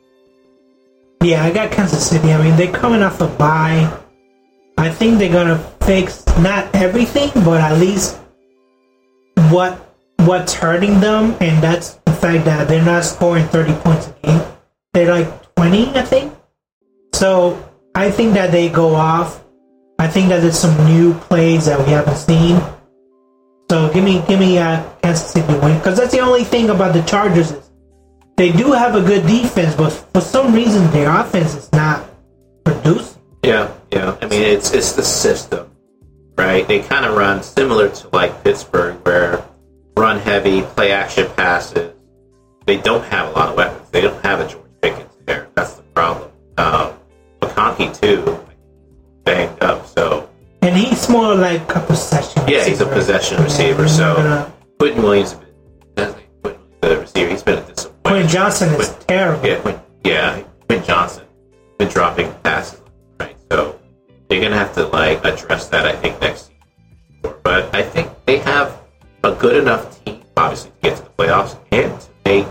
Speaker 1: Yeah, I got Kansas City. I mean, they're coming off a bye. I think they're gonna fix not everything, but at least what what's hurting them, and that's the fact that they're not scoring thirty points a game. They're like twenty, I think. So I think that they go off. I think that there's some new plays that we haven't seen. So give me give me uh, Kansas City win, because that's the only thing about the Chargers is they do have a good defense, but for some reason their offense is not producing.
Speaker 2: Yeah, yeah. I mean, it's it's the system, right? They kind of run similar to like Pittsburgh, where run heavy, play action passes. They don't have a lot of weapons. They don't have a George Pickens there. That's the problem. Um, McConkey too, banged up. So
Speaker 1: and he's more like a possession.
Speaker 2: Yeah,
Speaker 1: receiver.
Speaker 2: he's a possession receiver.
Speaker 1: Yeah,
Speaker 2: so
Speaker 1: gonna...
Speaker 2: Quentin Williams, Quentin Williams, the receiver, he's been a disappointment.
Speaker 1: Quentin Johnson is
Speaker 2: Quinn,
Speaker 1: terrible.
Speaker 2: Yeah, Quinn, yeah, Quentin Johnson been dropping passes, right? So they're gonna have to like address that, I think, next season. But I think they have a good enough team, obviously, to get to the playoffs and to make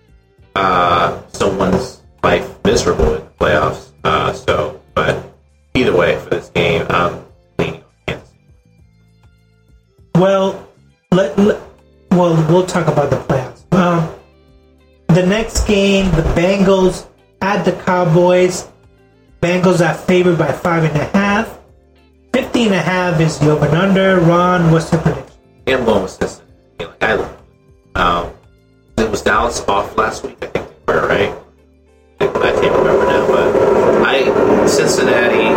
Speaker 2: uh, someone's life miserable in the playoffs. Uh, so, but either way, for this game, I'm leaning on Kansas City.
Speaker 1: Well, let, let well we'll talk about the playoffs. Um, the next game, the Bengals at the Cowboys. Bengals are favored by five and a half. Fifty and a half is the over and under. Ron, what's the prediction?
Speaker 2: Yeah, I'm going with Cincinnati. Like I, um, it was Dallas off last week. I think they were right. I can't remember now, but I Cincinnati,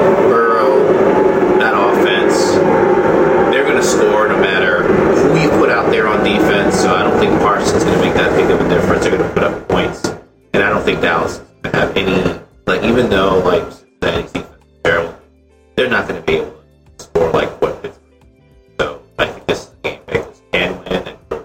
Speaker 2: Burrow, that offense, they're going to score no matter who you put out there on defense. So I don't think Parsons is going to make that big of a difference. They're going to put up points, and I don't think Dallas is going to have any. Like even though like Cincinnati's defense is terrible, they're not going to be able to score like what Pittsburgh. So I think this is a game Bengals can win. And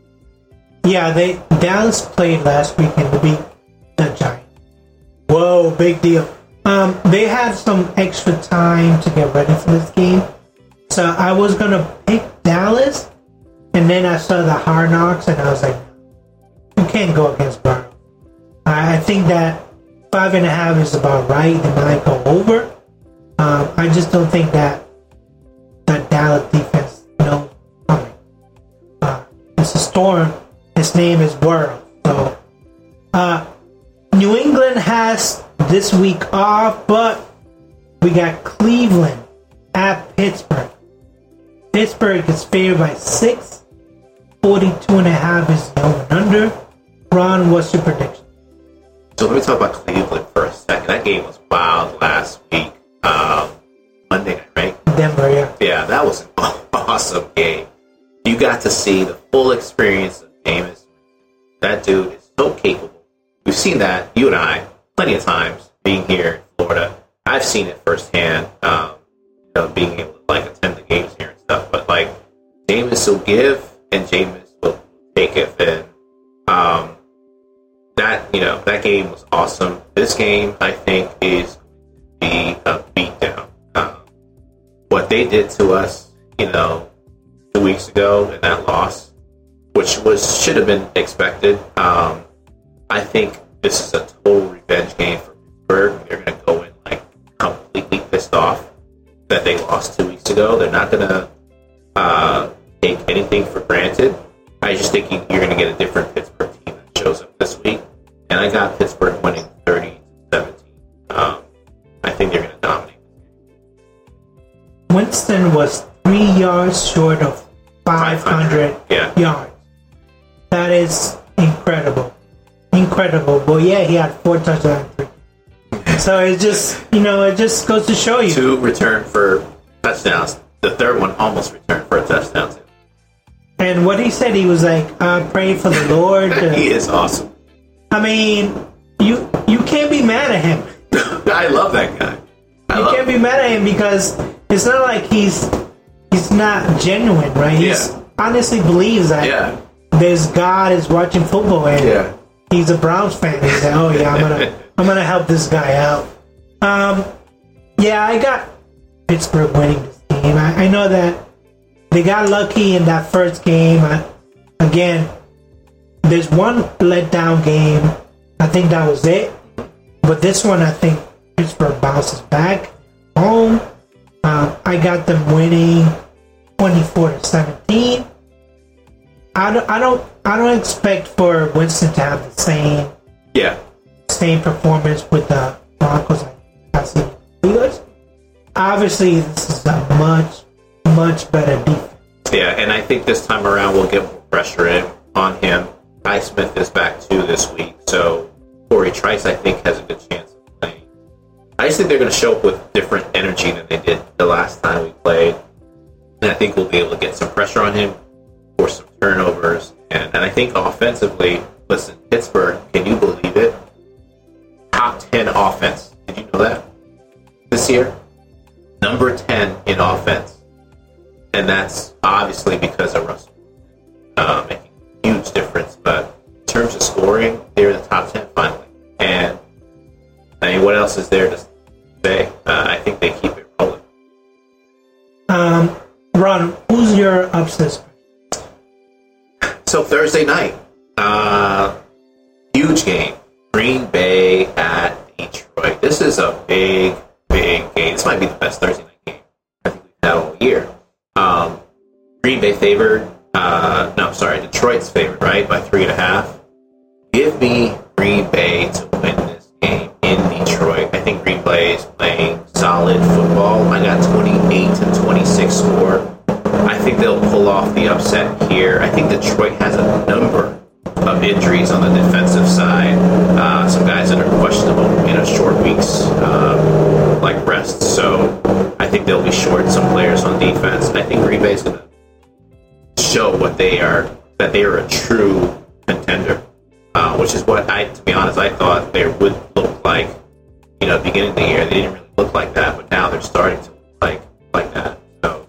Speaker 1: Yeah, they Dallas played last week and beat the Giants. Whoa, big deal. Um, they had some extra time to get ready for this game, so I was gonna pick Dallas, and then I saw the Hard Knocks, and I was like, you can't go against Burrow. I, I think that five and a half is about right. They might go over. Um, I just don't think that that Dallas defense knows coming. Uh, it's a storm. His name is Burrow. So, uh, New England has this week off, but we got Cleveland at Pittsburgh. Pittsburgh is favored by six. forty-two and a half is the over and under. Ron, what's your prediction?
Speaker 2: So let me talk about Cleveland for a second. That game was wild last week. Um, Monday night, right?
Speaker 1: Denver, yeah.
Speaker 2: Yeah, that was an awesome game. You got to see the full experience of Jameis. That dude is so capable. We've seen that, you and I, plenty of times being here in Florida. I've seen it firsthand, um, you know, being able to like attend the games here and stuff. But like, Jameis will give and Jameis will take it. And um, that, you know, that game was awesome. This game, I think, is going to be a beatdown. Um, what they did to us, you know, two weeks ago in that loss, which was should have been expected. Um, I think this is a total revenge game for Pittsburgh. They're going to go in like completely pissed off that they lost two weeks ago. They're not going to uh, take anything for granted. I just think you, you're going to get a different Pittsburgh team
Speaker 1: Winston was three yards short of five hundred
Speaker 2: Yeah.
Speaker 1: yards. That is incredible. Incredible. But yeah, he had four touchdowns. So it just, you know, it just goes to show you.
Speaker 2: Two returned for touchdowns. The third one almost returned for a touchdown. Too.
Speaker 1: And what he said, he was like, uh, praying for the Lord.
Speaker 2: He is awesome.
Speaker 1: I mean, you you can't be mad at him.
Speaker 2: I love that guy. I
Speaker 1: You
Speaker 2: love
Speaker 1: can't be mad at him because it's not like he's he's not genuine, right? He's
Speaker 2: Yeah.
Speaker 1: honestly believes that
Speaker 2: Yeah.
Speaker 1: there's God is watching football and
Speaker 2: Yeah.
Speaker 1: he's a Browns fan. He's like, oh yeah, I'm gonna I'm gonna help this guy out. Um, yeah, I got Pittsburgh winning this game. I, I know that they got lucky in that first game. I, again, there's one letdown game. I think that was it. But this one, I think Pittsburgh bounces back home. Um, I got them winning twenty-four to seventeen. I don't, I don't, I don't expect for Winston to have the same
Speaker 2: Yeah.
Speaker 1: same performance with the Broncos like last season. Steelers. Obviously, this is a much, much better defense.
Speaker 2: Yeah, and I think this time around we'll get more pressure in on him. Ty Smith is back too this week, so Corey Trice, I think, has a good chance of playing. I just think they're going to show up with different energy than they did the last time we played. And I think we'll be able to get some pressure on him, force some turnovers. And, and I think offensively, listen, Pittsburgh, can you believe it? Top ten offense. Did you know that? This year? Number ten in offense. And that's obviously because of Russell. Uh, making a huge difference. But in terms of scoring, they're in the top ten finally. And I mean, what else is there to say? Uh, I think they keep it rolling.
Speaker 1: Um, Ron, who's your upset?
Speaker 2: So Thursday night, uh, huge game. Green Bay at Detroit. This is a big, big game. This might be the best Thursday night game I think we've had all year. Um, Green Bay favored. Uh, no, sorry, Detroit's favored, right, by three and a half. Give me Green Bay to win this game in Detroit. I think Green Bay is playing solid football. I got twenty-eight to twenty-six score. I think they'll pull off the upset here. I think Detroit has a number of injuries on the defensive side. Uh, some guys that are questionable, you know, short weeks, um, like rest. So I think they'll be short some players on defense. I think Green Bay's going to show what they are, that they are a true contender, uh, which is what I, to be honest, I thought they would look like. You know, at the beginning of the year, they didn't really look like that, but now they're starting to look like like that. So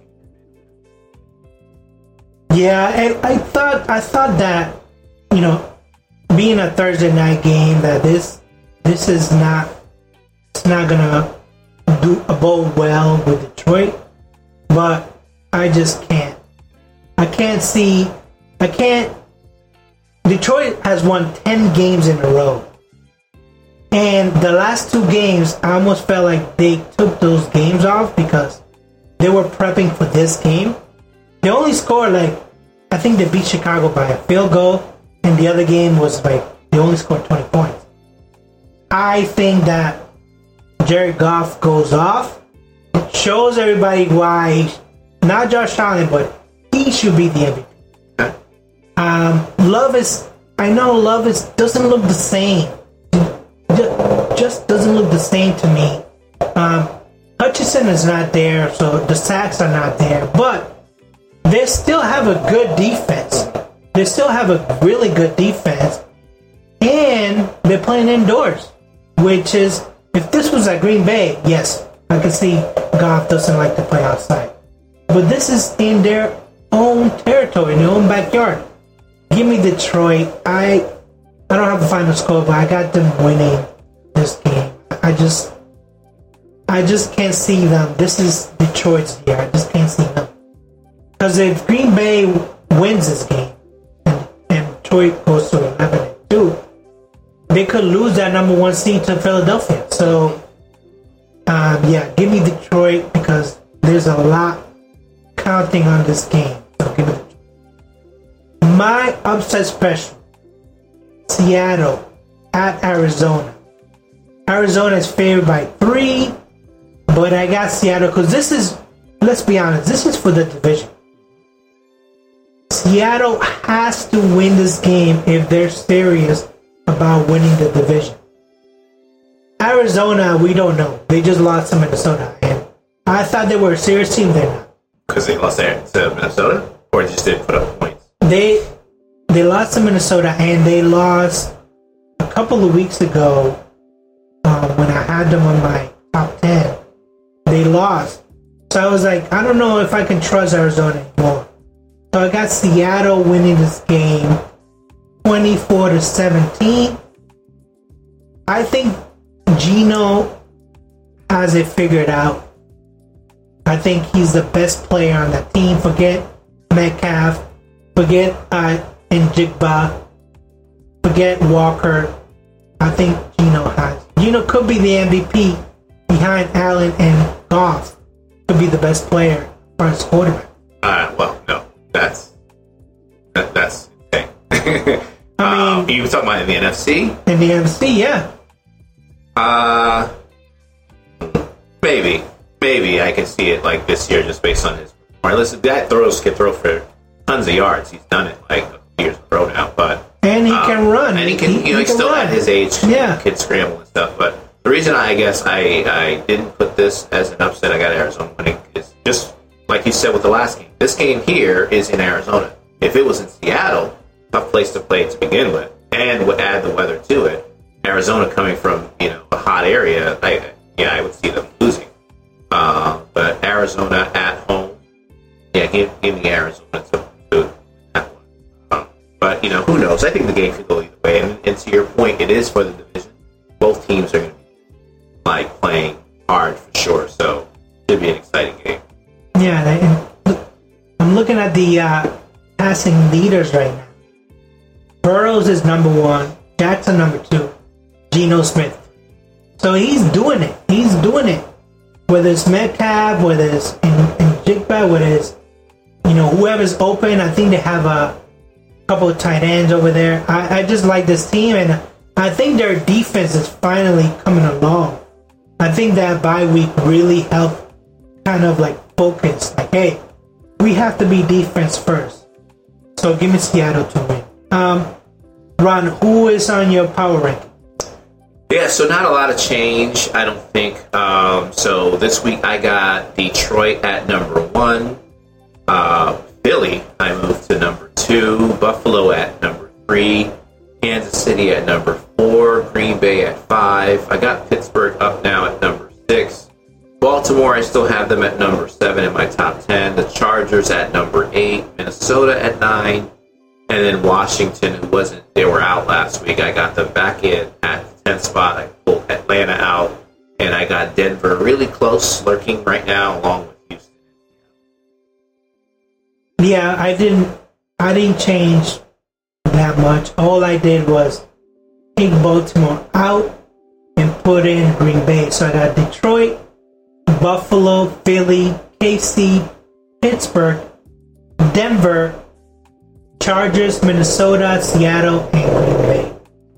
Speaker 1: Yeah, I, I thought I thought that, you know, being a Thursday night game, that this this is not it's not gonna do a bode well with Detroit, but I just can't. I can't see. I can't. Detroit has won ten games in a row, and the last two games, I almost felt like they took those games off because they were prepping for this game. They only scored like, I think they beat Chicago by a field goal, and the other game was like they only scored twenty points. I think that Jared Goff goes off. It shows everybody why, not Josh Allen, but he should be the M V P. Um, Love is, I know Love is doesn't look the same. Just, just doesn't look the same to me. Um, Hutchinson is not there, so the sacks are not there, but they still have a good defense. They still have a really good defense, and they're playing indoors, which is, if this was at Green Bay, yes, I can see Goff doesn't like to play outside. But this is in their own territory, in their own backyard. Give me Detroit. I I don't have the final score, but I got them winning this game. I just I just can't see them. This is Detroit's year. I just can't see them. Because if Green Bay wins this game and, and Detroit goes to eleven and two, they could lose that number one seed to Philadelphia. So, um, yeah, give me Detroit because there's a lot counting on this game. So give me Detroit. My upset special, Seattle at Arizona. Arizona is favored by three, but I got Seattle because this is let's be honest, this is for the division. Seattle has to win this game if they're serious about winning the division. Arizona, we don't know. They just lost to Minnesota, and I thought they were a serious team. They're not.
Speaker 2: Because they lost there to Minnesota, or just didn't put up points.
Speaker 1: They they lost to Minnesota, and they lost a couple of weeks ago um, when I had them on my top ten. They lost, so I was like, I don't know if I can trust Arizona anymore. So I got Seattle winning this game, twenty-four to seventeen. I think Geno has it figured out. I think he's the best player on that team. Forget Metcalf. Forget uh, Njigba. Forget Walker. I think Geno has. Geno could be the M V P behind Allen and Goff. Could be the best player for his quarterback.
Speaker 2: Uh, well, no. That's that, that's insane.
Speaker 1: I mean,
Speaker 2: um, you were talking about in the N F C?
Speaker 1: In the N F C, yeah.
Speaker 2: Uh, maybe. Maybe I can see it like this year just based on his performance. Listen, that throws can throw for tons of yards. He's done it like a few years in a row now. But
Speaker 1: and he
Speaker 2: um,
Speaker 1: can run.
Speaker 2: And he can,
Speaker 1: he,
Speaker 2: you know,
Speaker 1: he
Speaker 2: he's still
Speaker 1: run.
Speaker 2: at his age.
Speaker 1: Yeah.
Speaker 2: He can scramble and stuff. But the reason I guess I, I didn't put this as an upset, I got Arizona winning, is just like you said with the last game. This game here is in Arizona. If it was in Seattle, tough place to play to begin with, and would add the weather to it. Arizona coming from, you know, a hot area, I, yeah, I would see them losing. Uh, but Arizona at home, yeah, give, give me Arizona to, to that one. Um, but, you know, who knows? I think the game could go either way. And, and to your point, it is for the division. Both teams are going to be, like, playing hard for sure. So, it should be an exciting game.
Speaker 1: Yeah, and I'm looking at the uh, passing leaders right now. Burrows is number one. Jackson number two. Geno Smith. So he's doing it. He's doing it. Whether it's Metcalf, whether it's in, in Jigba, whether it's, you know, whoever's open. I think they have a couple of tight ends over there. I, I just like this team, and I think their defense is finally coming along. I think that bye week really helped kind of like focus. Like, hey, we have to be defense first. So give me Seattle to win. Um, Ron, who is on your power ranking?
Speaker 2: Yeah, so not a lot of change, I don't think. Um, so this week I got Detroit at number one. Uh, Philly, I moved to number two. Buffalo at number three. Kansas City at number four. Green Bay at five. I got Pittsburgh up now at number six. Baltimore, I still have them at number seven in my top ten. The Chargers at number eight. Minnesota at nine. And then Washington, who wasn't, they were out last week. I got them back in at the tenth spot. I pulled Atlanta out. And I got Denver really close, lurking right now, along with Houston.
Speaker 1: Yeah, I didn't I didn't change that much. All I did was take Baltimore out and put in Green Bay. So I got Detroit, Buffalo, Philly, K C, Pittsburgh, Denver, Chargers, Minnesota, Seattle, and Green Bay.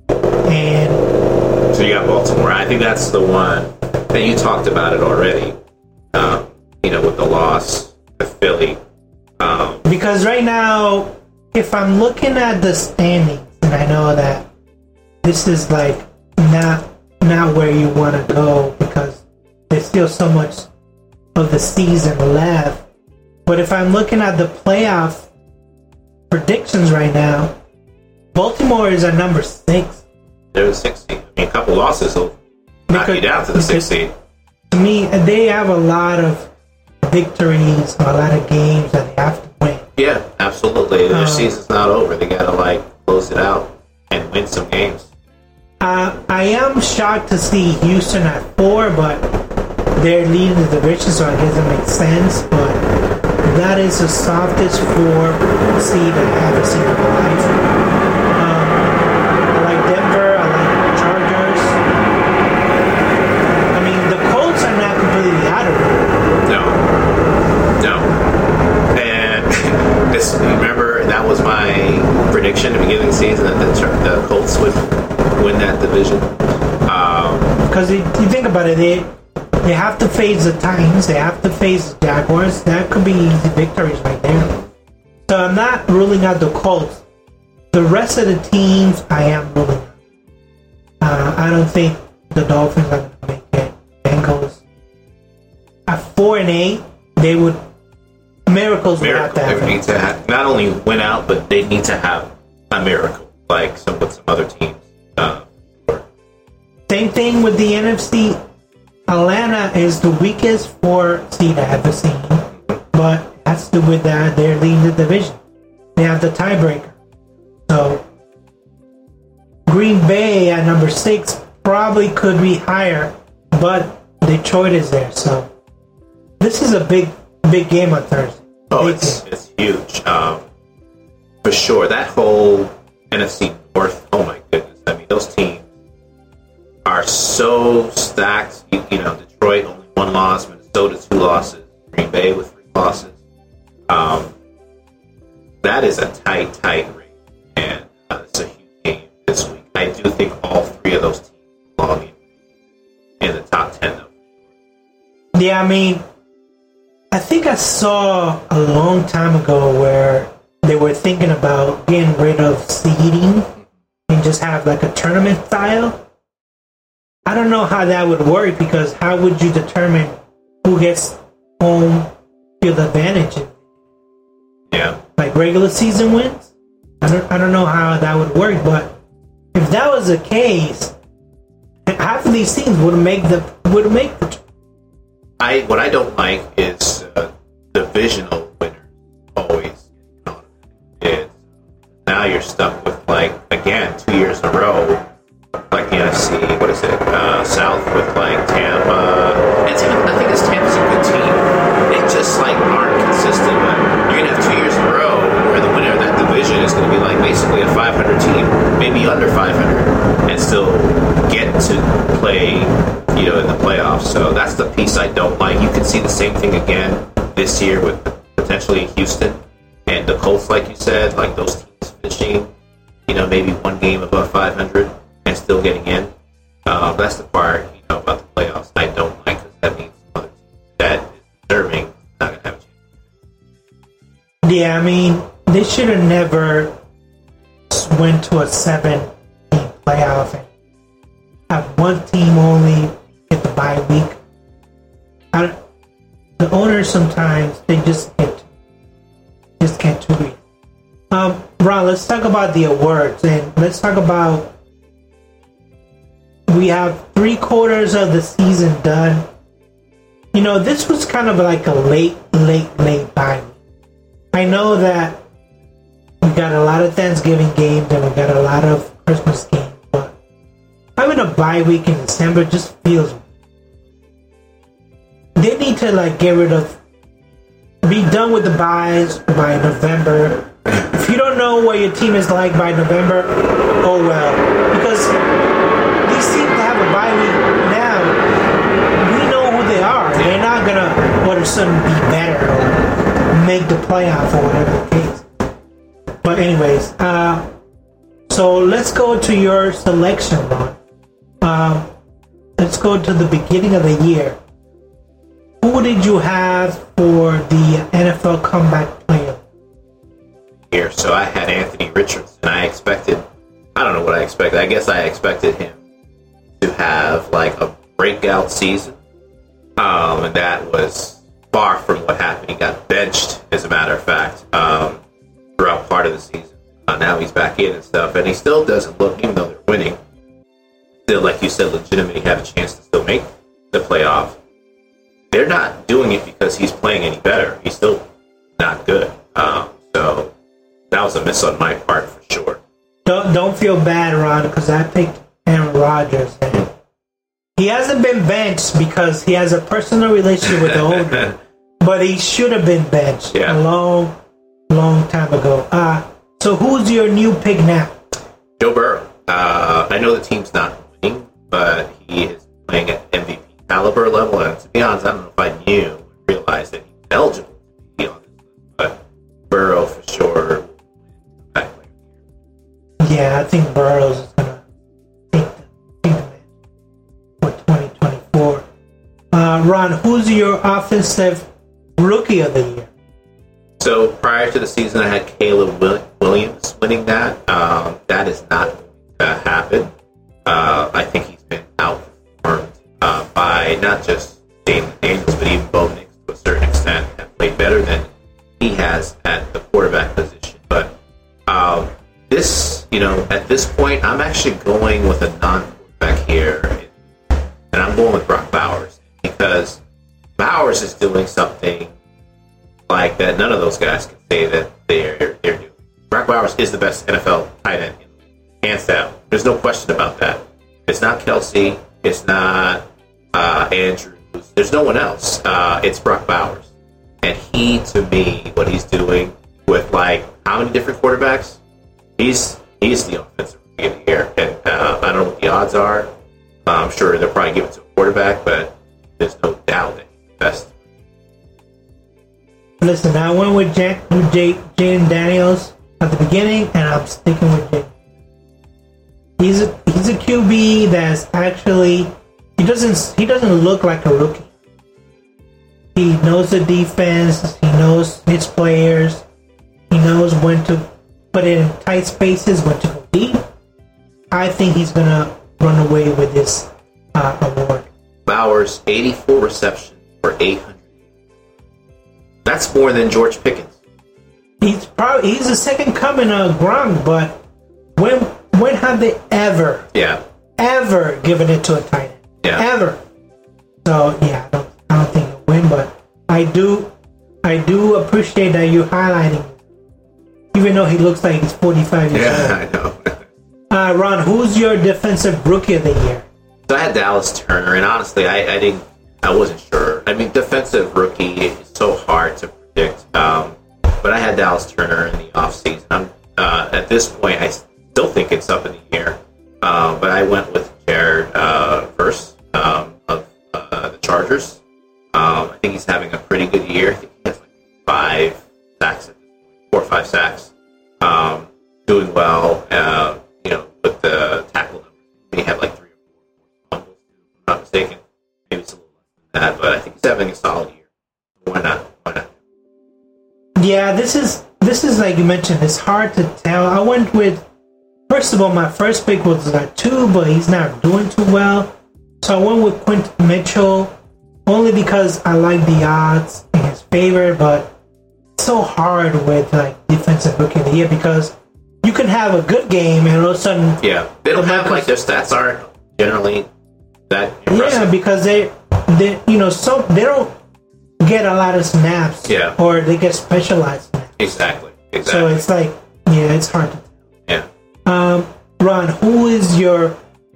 Speaker 1: And
Speaker 2: so you got Baltimore. I think that's the one that you talked about it already. Um, you know, with the loss to Philly. Um,
Speaker 1: because right now, if I'm looking at the standings, and I know that this is like not not where you want to go because there's still so much of the season left. But if I'm looking at the playoff predictions right now, Baltimore is at number six.
Speaker 2: They're the sixth seed. I mean, a couple losses will knock you down to the sixth seed.
Speaker 1: To me, they have a lot of victories, a lot of games that they have to win.
Speaker 2: Yeah, absolutely. Their
Speaker 1: Um,
Speaker 2: season's not over. They gotta like close it out and win some games.
Speaker 1: Uh, I am shocked to see Houston at four, but they're leading the division, so I guess it makes sense. But that is the softest four seed I haven't seen in my life. Um, I like Denver. I like the Chargers. I mean, the Colts are not completely out of it.
Speaker 2: No, no. And this, remember, that was my prediction at the beginning of the season that the, the Colts would win that division. Um,
Speaker 1: Because you, you think about it, they They have to face the Titans. They have to face the Jaguars. That could be easy victories right there. So I'm not ruling out the Colts. The rest of the teams, I am ruling out. Uh, I don't think the Dolphins are going to make it. Bengals. At four and eight, they would miracles would have
Speaker 2: Miracle.
Speaker 1: to
Speaker 2: They would
Speaker 1: happen.
Speaker 2: need to have, not only win out, but they need to have a miracle, like some with some other teams. Uh,
Speaker 1: Same thing with the N F C. Atlanta is the weakest four seed I ever seen, but it has to do with that they're leading the division. They have the tiebreaker. So Green Bay at number six probably could be higher, but Detroit is there. So this is a big, big game on Thursday.
Speaker 2: oh,
Speaker 1: Big
Speaker 2: it's
Speaker 1: game.
Speaker 2: it's huge, um, for sure. That whole N F C North. Oh my goodness! I mean, those teams are so stacked. You, you know, Detroit only one loss, Minnesota two losses, Green Bay with three losses. Um, that is a tight, tight race, and uh, it's a huge game this week. I do think all three of those teams belong in, in the top ten, though.
Speaker 1: Yeah, I mean, I think I saw a long time ago where they were thinking about getting rid of seeding and just have like a tournament style. I don't know how that would work because how would you determine who gets home field advantage?
Speaker 2: Yeah.
Speaker 1: Like regular season wins? I don't, I don't know how that would work, but if that was the case, half of these teams would make the would make the.
Speaker 2: I what I don't like is uh, divisional winners always. It's, now you're stuck with like again two years in a row. Like the N F C, what is it? Uh, South with like Tampa. And Tampa, I think it's Tampa's a good team. They just like aren't consistent. But you're gonna have two years in a row where the winner of that division is gonna be like basically a five hundred team, maybe under five hundred, and still get to play, you know, in the playoffs. So that's the piece I don't like. You can see the same thing again this year with potentially Houston and the Colts, like you said, like those teams finishing, you know, maybe one game above five hundred. And still getting in. Uh, that's the part, you know, about the playoffs I don't like because that means other teams that is deserving not gonna have a chance.
Speaker 1: Yeah, I mean, they should have never went to a seven-team playoff and have one team only get the bye week. I don't, the owners sometimes they just get just get too greedy. Um, Ron, let's talk about the awards and let's talk about. We have three quarters of the season done. You know, this was kind of like a late, late, late bye week. I know that we got a lot of Thanksgiving games and we got a lot of Christmas games, but having a bye week in December just feels. They need to like get rid of, be done with the byes by November. If you don't know what your team is like by November, oh well, because. Seem to have a bye week now. We know who they are. They're not gonna all of a sudden be better or make the playoff or whatever the case. But anyways, uh, so let's go to your selection, Ron. Um, let's go to the beginning of the year. Who did you have for the N F L comeback player?
Speaker 2: Here, so I had Anthony Richardson. I expected, I don't know what I expected. I guess I expected him to have like a breakout season, um, and that was far from what happened. He got benched, as a matter of fact, um, throughout part of the season. Uh, now he's back in and stuff, and he still doesn't look, even though they're winning, still, like you said, legitimately have a chance to still make the playoff. They're not doing it because he's playing any better. He's still not good. Um, so that was a miss on my part for sure.
Speaker 1: Don't don't feel bad, Ron, because I picked Aaron Rodgers. And he hasn't been benched because he has a personal relationship with the owner, but he should have been benched
Speaker 2: Yeah.
Speaker 1: a long, long time ago. Uh, so who's your new pick now?
Speaker 2: Joe Burrow. Uh, I know the team's not winning, but he is playing at M V P caliber level. And to be honest, I don't know if I knew or realized that he was eligible to be on this list. But Burrow for sure.
Speaker 1: Yeah, I think Burrows is going to take the, take the match for twenty twenty-four. Uh, Uh, Ron, who's your offensive rookie of the year?
Speaker 2: So prior to the season, I had Caleb Will- Williams winning that. Um, that is not going to happen. Uh, I think he's been outperformed uh, by not just Damon Daniels, but even Bo Nix to a certain extent, have played better than he has at the quarterback position. But um, this, you know, at this point, I'm actually going with a non-quarterback here, and I'm going with Brock Bowers because Bowers is doing something like that none of those guys can say that they're they're doing. Brock Bowers is the best N F L tight end, hands down. There's no question about that. It's not Kelsey. It's not uh, Andrews. There's no one else. Uh, it's Brock Bowers, and he, to me, what he's doing with like how many different quarterbacks, he's he's the offensive rookie of the year, and uh, I don't know what the odds are. I'm sure they'll probably give it to a quarterback, but there's no doubt that he's the best.
Speaker 1: Listen, I went with Jack with Jay, Jaden Daniels at the beginning, and I'm sticking with Jay. He's a he's a Q B that's actually he doesn't he doesn't look like a rookie. He knows the defense. He knows his players. He knows when to put it in tight spaces, when to go deep. I think he's gonna run away with this uh, award.
Speaker 2: Bowers, eighty-four receptions for eight hundred. That's more than George Pickens.
Speaker 1: He's probably he's the second coming of Gronk, but when when have they ever,
Speaker 2: yeah,
Speaker 1: ever given it to a tight end?
Speaker 2: Yeah,
Speaker 1: ever. So yeah, I don't I don't think he'll win, but I do I do appreciate that you're highlighting him, even though he looks like he's forty-five years old.
Speaker 2: Yeah, I know.
Speaker 1: uh, Ron, who's your defensive rookie of the year?
Speaker 2: So I had Dallas Turner, and honestly, I, I didn't, I wasn't sure. I mean, defensive rookie is so hard to predict. Um, but I had Dallas Turner in the offseason. I'm uh, at this point, I still think it's up in the air. Uh, but I went with Jared uh, Verse um, of uh, the Chargers. Um, I think he's having a pretty good year. I think he has like five sacks at this point, four or five sacks. Um, doing well. Uh, you know, with the tackle numbers, he had like three or four fumbles, if I'm not mistaken. Maybe it's a little less than that, but I think he's having a solid year. Why not? Why not?
Speaker 1: Yeah, this is this is like you mentioned. It's hard to tell. I went with first of all, my first pick was uh, two, but he's not doing too well. So I went with Quentin Mitchell only because I like the odds in his favor. But it's so hard with like defensive rookie of the year because you can have a good game and all of a sudden
Speaker 2: yeah, they don't have like their stats aren't generally that impressive.
Speaker 1: Yeah, because they they you know some they don't get a lot of snaps,
Speaker 2: yeah,
Speaker 1: or they get specialized snaps.
Speaker 2: Exactly. Exactly.
Speaker 1: So it's like, yeah, it's hard to tell.
Speaker 2: Yeah.
Speaker 1: Um, Ron, who is your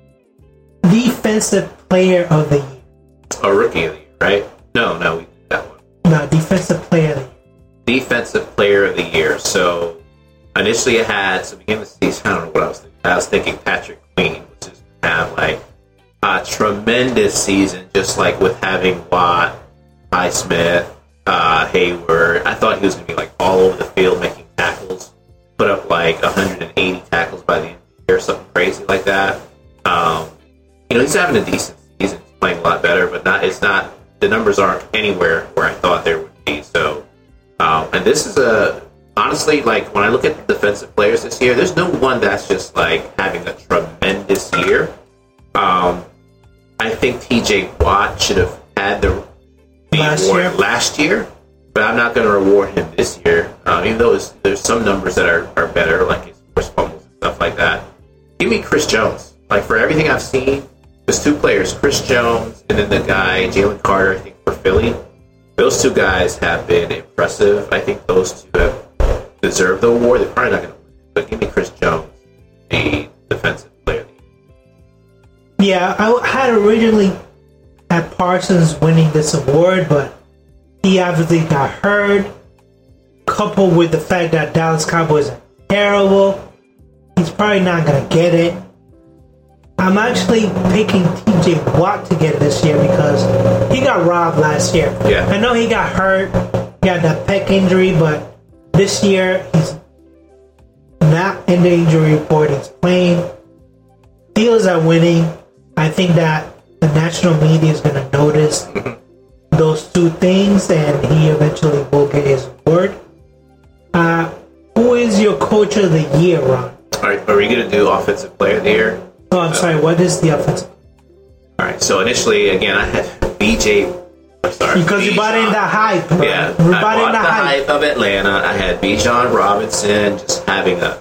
Speaker 1: defensive player of the year?
Speaker 2: A rookie of the year, right? No, no, we did that one.
Speaker 1: No, defensive player of the year.
Speaker 2: Defensive player of the year. So initially I had, so beginning of the season, I don't know what I was thinking. I was thinking Patrick Queen, which is have like a tremendous season, just like with having Watt, Highsmith, uh, Hayward. I thought he was going to be like all over the field making tackles, put up like one hundred eighty tackles by the end of the year, something crazy like that. Um, you know, he's having a decent season. He's playing a lot better, but not. It's not. The numbers aren't anywhere where I thought they would be. So, um, and this is a honestly like when I look at the defensive players this year, there's no one that's just like having a tremendous year. Um, I think T J Watt should have had the
Speaker 1: Last
Speaker 2: award
Speaker 1: year.
Speaker 2: last year, but I'm not going to reward him this year. Um, even though it's, there's some numbers that are, are better, like his forced fumbles and stuff like that. Give me Chris Jones. Like for everything I've seen, there's two players, Chris Jones and then the guy Jalen Carter. I think for Philly, those two guys have been impressive. I think those two have deserved the award. They're probably not going to win it, but give me Chris Jones, the defensive player of the year.
Speaker 1: Yeah, I had originally had Parsons winning this award, but he obviously got hurt, coupled with the fact that Dallas Cowboys are terrible. He's probably not going to get it. I'm actually picking T J Watt to get it this year because he got robbed last year.
Speaker 2: Yeah.
Speaker 1: I know he got hurt, he had that pec injury, but this year he's not in the injury report. He's playing. Steelers are winning. I think that the national media is going to notice those two things, and he eventually will get his award. Uh, who is your coach of the year, Ron?
Speaker 2: All right, are we going to do offensive player of the year?
Speaker 1: Oh, I'm sorry. What is the offensive?
Speaker 2: All right. So initially, again, I had B J. Sorry,
Speaker 1: because you bought in the hype. Right?
Speaker 2: Yeah,
Speaker 1: you
Speaker 2: I
Speaker 1: bought
Speaker 2: bought
Speaker 1: in the,
Speaker 2: the
Speaker 1: hype.
Speaker 2: hype of Atlanta. I had Bijan Robinson just having a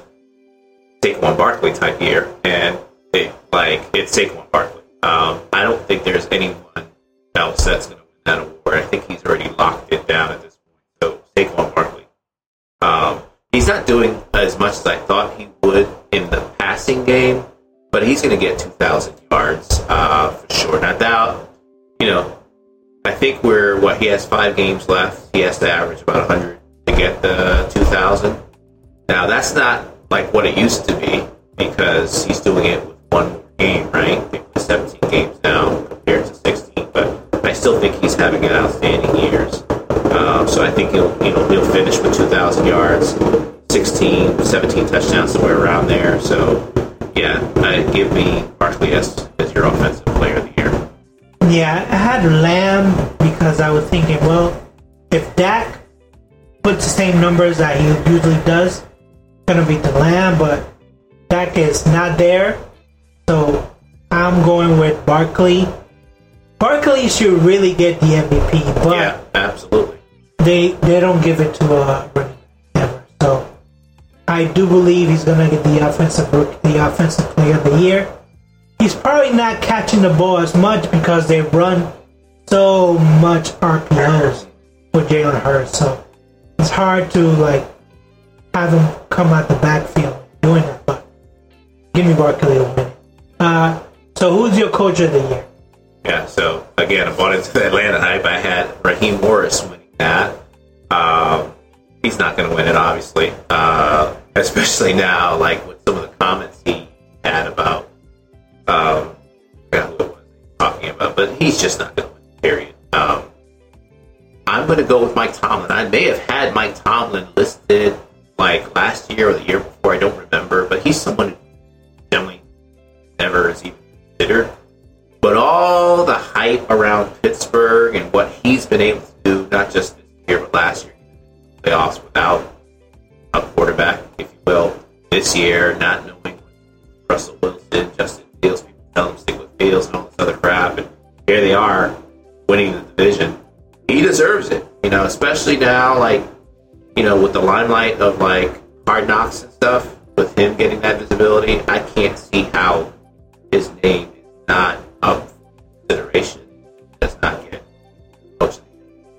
Speaker 2: Saquon Barkley type year, and it, like it's Saquon Barkley. Um, I don't think there's anyone else that's going to win that award. I think he's already locked it down at this point. So Saquon Barkley. Um, he's not doing as much as I thought he would in the passing game, but he's going to get two thousand yards uh, for sure. Not doubt, you know. I think we're, what, he has five games left. He has to average about one hundred to get the two thousand. Now, that's not like what it used to be because he's doing it with one more game, right? I think it's seventeen games now compared to sixteen, but I still think he's having an outstanding years. Um, so I think he'll, you know, he'll finish with two thousand yards, sixteen, seventeen touchdowns, somewhere around there. So, yeah, uh, give me Barkley as, as your offensive player of the year.
Speaker 1: Yeah, I had Lamb because I was thinking, well, if Dak puts the same numbers that he usually does, gonna beat the Lamb, but Dak is not there, so I'm going with Barkley. Barkley should really get the M V P, but
Speaker 2: yeah, absolutely.
Speaker 1: They they don't give it to a running back ever. So I do believe he's gonna get the offensive the offensive player of the year. He's probably not catching the ball as much because they run so much R P Os with Jalen Hurts. So it's hard to like have him come out the backfield doing that. But give me Barkley to win it. Uh, so who's your coach of the year?
Speaker 2: Yeah. So again, I bought into the Atlanta hype. I had Raheem Morris winning that. Um, he's not going to win it, obviously, uh, especially now, like with some of the comments he had about. Um, I forgot who it was talking about, but he's just not going to win, period. Um, I'm going to go with Mike Tomlin. I may have had Mike Tomlin listed like last year or the year before, I don't remember, but he's someone who generally never is even considered. But all the hype around Pittsburgh and what he's been able to do, not just this year, but last year, playoffs without a quarterback, if you will, this year, not knowing Russell Wilson, Justin Fields, people tell him stick with Fields and all this other crap, and here they are winning the division. He deserves it, you know, especially now, like, you know, with the limelight of like Hard Knocks and stuff, with him getting that visibility, I can't see how his name is not up for consideration. Does not get coach of the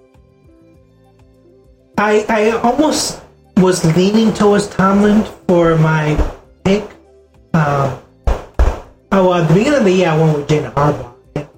Speaker 2: year.
Speaker 1: I I almost was leaning towards Tomlin for my pick. Um, oh, at the beginning of the year, I went with Jalen Harbaugh.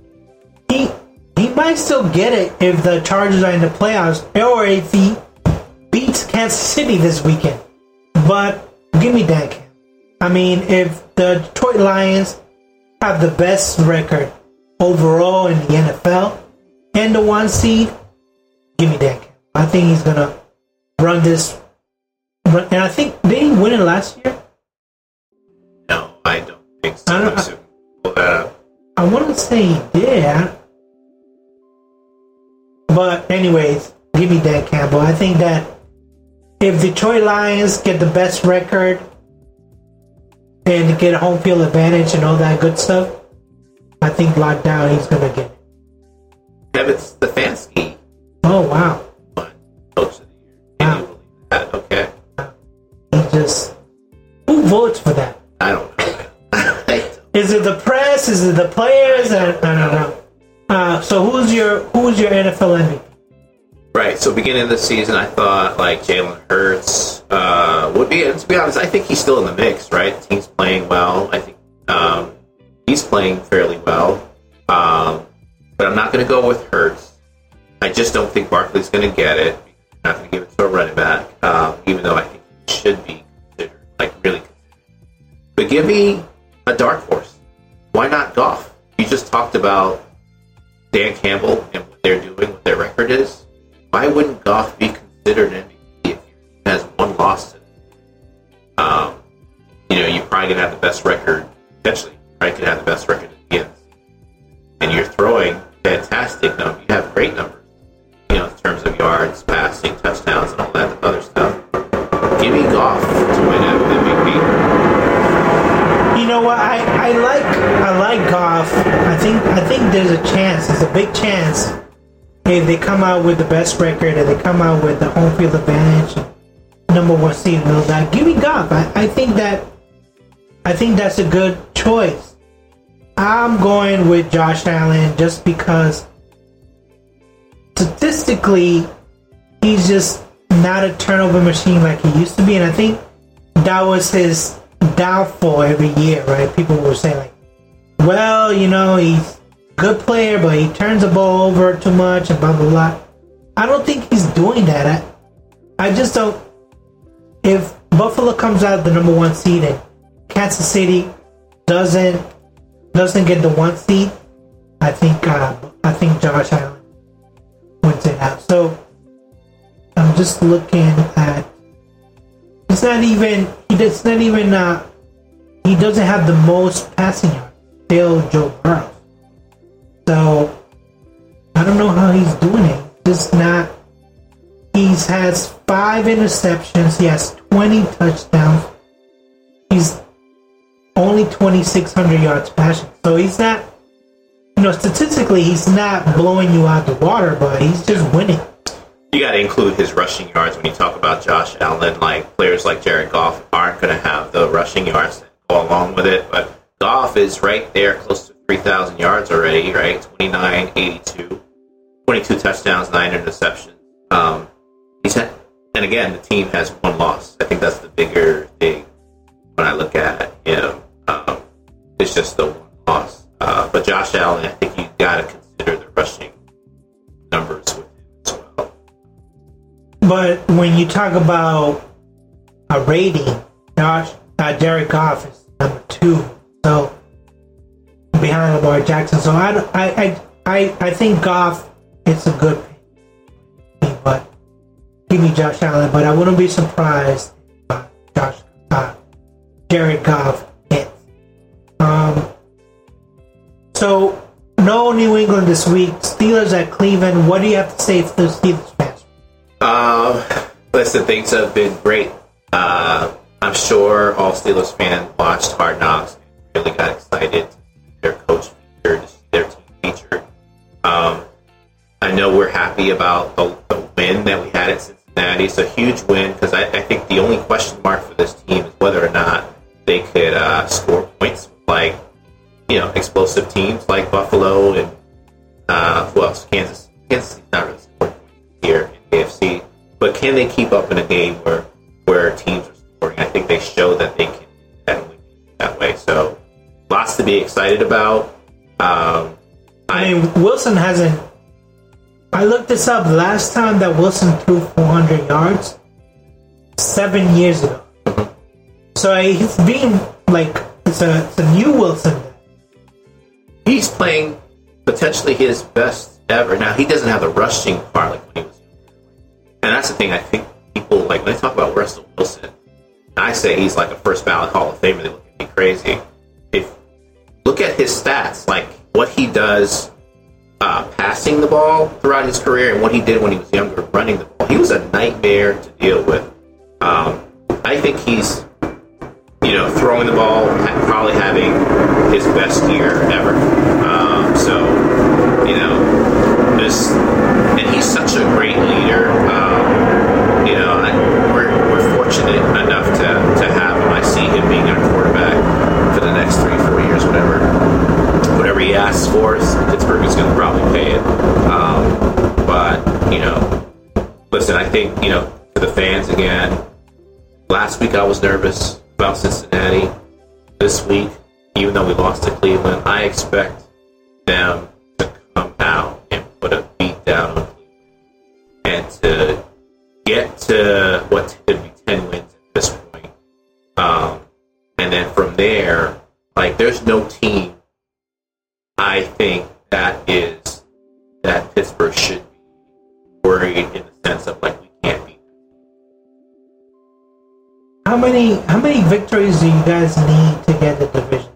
Speaker 1: He he might still get it if the Chargers are in the playoffs, or if he beats Kansas City this weekend. But give me Dan Campbell. I mean, if the Detroit Lions have the best record overall in the N F L and the one seed, give me Dan Campbell. I think he's gonna run this. And I think did he win it last year?
Speaker 2: No, I don't think so.
Speaker 1: I don't-
Speaker 2: So, pull that up.
Speaker 1: I want to say he did. But anyways, give me Dan Campbell. I think that if Detroit Lions get the best record and get a home field advantage and all that good stuff, I think lockdown he's gonna get it.
Speaker 2: Kevin Stefanski
Speaker 1: Oh wow.
Speaker 2: won coach of the year. Can you believe that? Okay.
Speaker 1: He just who votes for that?
Speaker 2: I don't know. I don't
Speaker 1: Is it the press? Is it the players? I, I don't know. Uh, so who's your who's your N F L M V P?
Speaker 2: Right. So beginning of the season, I thought like Jalen Hurts uh, would be. And to be honest, I think he's still in the mix. Right. The team's playing well. I think um, he's playing fairly well. Um, but I'm not going to go with Hurts. I just don't think Barkley's going to get it. I'm not going to give it to a running back, um, even though I think he should be considered, like really considered. But give me a dark horse. Why not Goff? You just talked about Dan Campbell and what they're doing, what their record is. Why wouldn't Goff be considered an M V P if your team has one loss? To um, you know, you're probably gonna have the best record. Potentially, you probably could have the best record at the end. And you're throwing fantastic numbers. You have great numbers.
Speaker 1: there's a big chance if they come out with the best record and they come out with the home field advantage, number one seed and all that, give me Goff. I, I think that I think that's a good choice. I'm going with Josh Allen just because statistically he's just not a turnover machine like he used to be, and I think that was his downfall every year, right? People were saying like, well, you know, he's a good player, but he turns the ball over too much and blah, blah, blah. I don't think he's doing that. I, I just don't. If Buffalo comes out the number one seed and Kansas City doesn't doesn't get the one seed, I think uh, I think Josh Allen wins it out. So I'm just looking at. It's not even. He does not even. Uh, he doesn't have the most passing yards. Still Joe Burrow. So I don't know how he's doing it. Just not. He has five interceptions. He has twenty touchdowns. He's only twenty-six hundred yards passing. So he's not. You know, statistically, he's not blowing you out the water, but he's just winning.
Speaker 2: You got to include his rushing yards when you talk about Josh Allen. Like players like Jared Goff aren't going to have the rushing yards that go along with it, but Goff is right there, close to three thousand yards already. Right, twenty-nine, eighty-two, twenty-two touchdowns, nine interceptions. Um, he's had, and again, the team has one loss. I think that's the bigger thing when I look at him. Um, it's just the one loss. Uh, but Josh Allen, I think you got to consider the rushing numbers with him as well.
Speaker 1: But when you talk about a rating, Josh, uh, Jared Goff is number two, so behind Lamar Jackson. So I, I, I, I think Goff is a good pick, but give me Josh Allen. But I wouldn't be surprised if uh, Josh, uh, Jared Goff hits. Um. So no New England this week. Steelers at Cleveland. What do you have to say to the Steelers fans?
Speaker 2: Um, listen, things have been great. Uh, I'm sure all Steelers fans watched Hard Knocks and really got excited to see their coach featured, to see their team featured. Um, I know we're happy about the, the win that we had at Cincinnati. It's a huge win because I, I think the only question mark for this team is whether or not they could uh, score points like, you know, explosive teams like Buffalo and uh, who else? Kansas. Kansas City's not really scoring here in A F C, but can they keep up in a game where where teams are scoring? I think they show that they can that, that way. So lots to be excited about. Um,
Speaker 1: I mean, Wilson hasn't. I looked this up. Last time that Wilson threw four hundred yards, seven years ago. Mm-hmm. So he's being like it's a it's a new Wilson.
Speaker 2: He's playing potentially his best ever. Now, he doesn't have the rushing part like when he was younger. And that's the thing I think people, like, when they talk about Russell Wilson, and I say he's like a first ballot Hall of Famer, they look at me crazy. If look at his stats, like what he does uh, passing the ball throughout his career and what he did when he was younger running the ball. He was a nightmare to deal with. Um, I think he's, you know, throwing the ball, probably having his best year ever. Um, so, you know, this, and he's such a great leader. Um, you know, I, we're we're fortunate enough to, to have him. I see him being our quarterback for the next three, four years, whatever, whatever he asks for. Pittsburgh is going to probably pay it. Um, but you know, listen, I think you know, for the fans again. Last week I was nervous about Cincinnati. This week, even though we lost to Cleveland, I expect them to come out and put a beat down on Cleveland and to get to what could be ten wins at this point. Um, and then from there, like, there's no team I think that is that Pittsburgh should be worried in the sense of like we can't beat.
Speaker 1: How many how many victories do you guys need to get the division?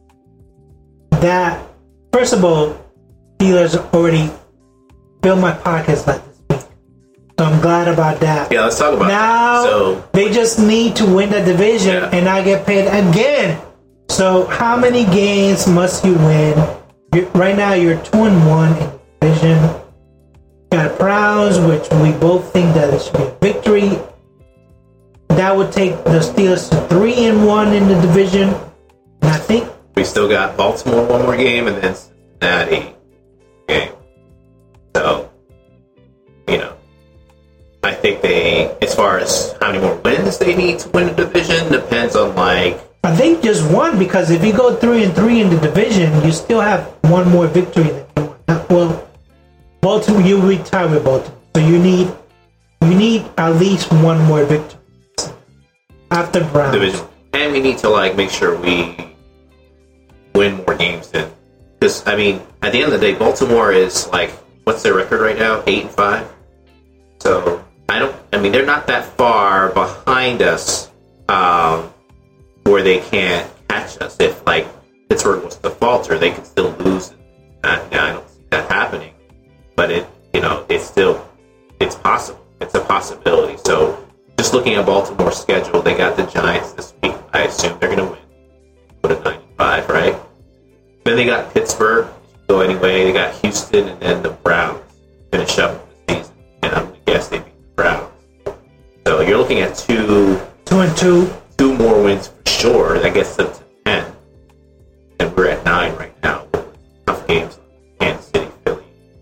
Speaker 1: That first of all, Steelers already filled my pockets like this week, so I'm glad about that.
Speaker 2: Yeah, let's talk about
Speaker 1: now.
Speaker 2: That. So
Speaker 1: they just need to win the division, yeah. and I get paid again. So how many games must you win you right now you're two and one in the division. Got Browns, which we both think that it should be a victory. That would take the Steelers to three and one in the division. And I think
Speaker 2: we still got Baltimore one more game and then Cincinnati game. So, you know, I think they, as far as how many more wins they need to win the division, depends on like.
Speaker 1: I think just one, because if you go three and three in the division, you still have one more victory than you want. Well, Baltimore, you will be tied with Baltimore, so you need you need at least one more victory after Browns.
Speaker 2: Division, and we need to like make sure we win more games then, because I mean, at the end of the day, Baltimore is like, what's their record right now? Eight and five. So I don't. I mean, they're not that far behind us, um, where they can't catch us. If like Pittsburgh was to falter, they could still lose. I, I don't see that happening. But it, you know, it's still, it's possible. It's a possibility. So, just looking at Baltimore's schedule, they got the Giants this week. I assume they're going to win. Go to ninety-five, right? Then they got Pittsburgh. Go anyway. They got Houston, and then the Browns finish up the season. And I'm going to guess they beat the Browns. So you're looking at two,
Speaker 1: two and two,
Speaker 2: two more wins for sure. That gets them to ten, and we're at nine right now. Tough games. Kansas City, Philly.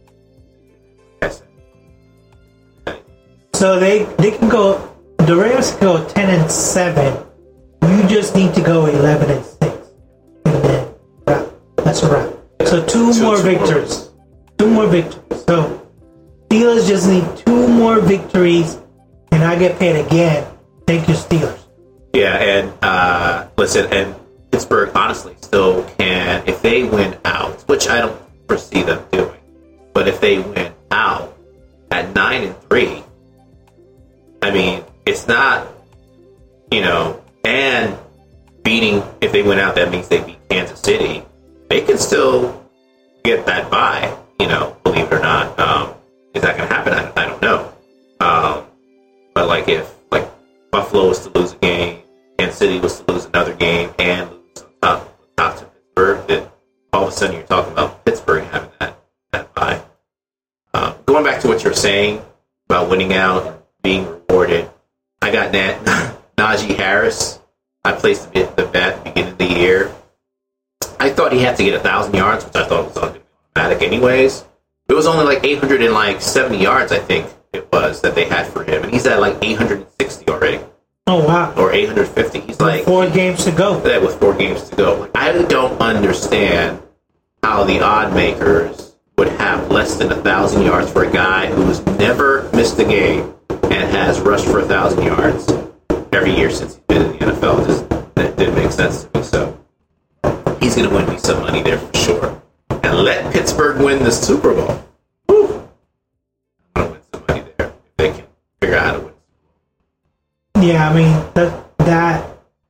Speaker 1: So they they can go. The Rams can go ten and seven. You just need to go eleven and six, and then wrap. That's a wrap. So two
Speaker 2: Two-
Speaker 1: more
Speaker 2: two more
Speaker 1: victories.
Speaker 2: wins.
Speaker 1: Two more victories. So Steelers just need two more victories, and I get paid again. Thank you, Steelers.
Speaker 2: Yeah, and uh, listen, and Pittsburgh honestly still can, if they win out, which I don't foresee them doing, but if they win out at nine and three, I mean, it's not, you know, and beating, if they win out, that means they beat Kansas City. They can still get that bye, you know, believe it or not. Um, is that going to happen? I, I don't know. Um, but like if like Buffalo was to lose a game, Kansas City was to lose another game, and lose on top, top to Pittsburgh, then all of a sudden you're talking about Pittsburgh having that, that bye. Um, going back to what you're saying about winning out and being rewarded, I got Nat, Najee Harris. I placed the bet, the bet at the beginning of the year. I thought he had to get a thousand yards, which I thought was automatic anyways. It was only like eight hundred seventy yards, I think it was, that they had for him, and he's at like eight hundred sixty already.
Speaker 1: Oh wow!
Speaker 2: Or eight hundred fifty. He's like
Speaker 1: four games to go.
Speaker 2: Yeah, with four games to go. Like, I don't understand how the odd makers would have less than a thousand yards for a guy who's never missed a game and has rushed for a thousand yards every year since he's been in the N F L. It just that didn't make sense to me. So he's going to win me some money there for sure. And let Pittsburgh win the Super Bowl. Woo! I'm going to win some money there if they can figure out how to win.
Speaker 1: Yeah, I mean that that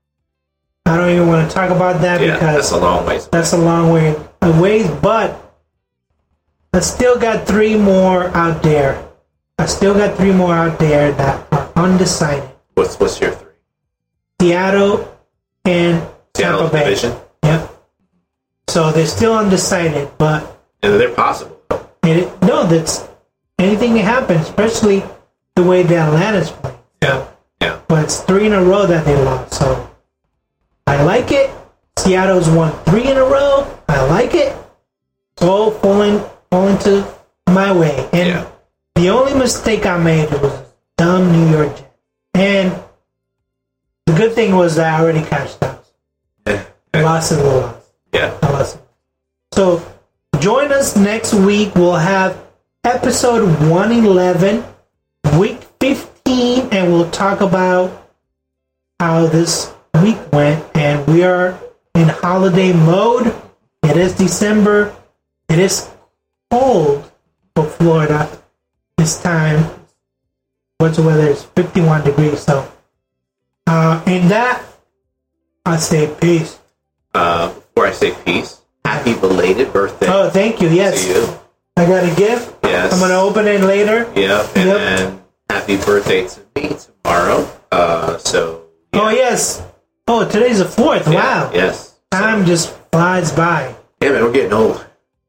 Speaker 1: I don't even want to talk about that
Speaker 2: Yeah,
Speaker 1: because
Speaker 2: that's a long ways away.
Speaker 1: That's a long way away, but I still got three more out there. I still got three more out there that are undecided.
Speaker 2: What's what's your three?
Speaker 1: Seattle and
Speaker 2: Seattle
Speaker 1: Tampa Bay.
Speaker 2: division?
Speaker 1: Yep. So they're still undecided, but
Speaker 2: And they're possible.
Speaker 1: it, no, that's anything can happen, especially the way the Atlanta's playing.
Speaker 2: Yeah. Yeah.
Speaker 1: But it's three in a row that they lost, so I like it. Seattle's won three in a row. I like it. It's all falling falling to my way. And
Speaker 2: Yeah.
Speaker 1: the only mistake I made was dumb New York Jets. And the good thing was that I already cashed out. Loss is a loss.
Speaker 2: Yeah.
Speaker 1: A loss. So join us next week. We'll have episode one eleven, week fifteen, and we'll talk about how this week went. And we are in holiday mode. It is December. It is cold for Florida this time. What's the weather? It's fifty-one degrees. So, uh, in that, I say peace.
Speaker 2: Uh, before I say peace, happy belated birthday
Speaker 1: Oh, thank you. Yes.
Speaker 2: to you.
Speaker 1: I got a gift.
Speaker 2: Yes.
Speaker 1: I'm going to open it later.
Speaker 2: Yep. And
Speaker 1: Yep.
Speaker 2: then happy birthday to me tomorrow. Uh, so. Yeah.
Speaker 1: Oh, yes. Oh, today's the fourth.
Speaker 2: Yeah,
Speaker 1: Wow.
Speaker 2: Yes.
Speaker 1: Time just flies by.
Speaker 2: Yeah, man, we're getting old.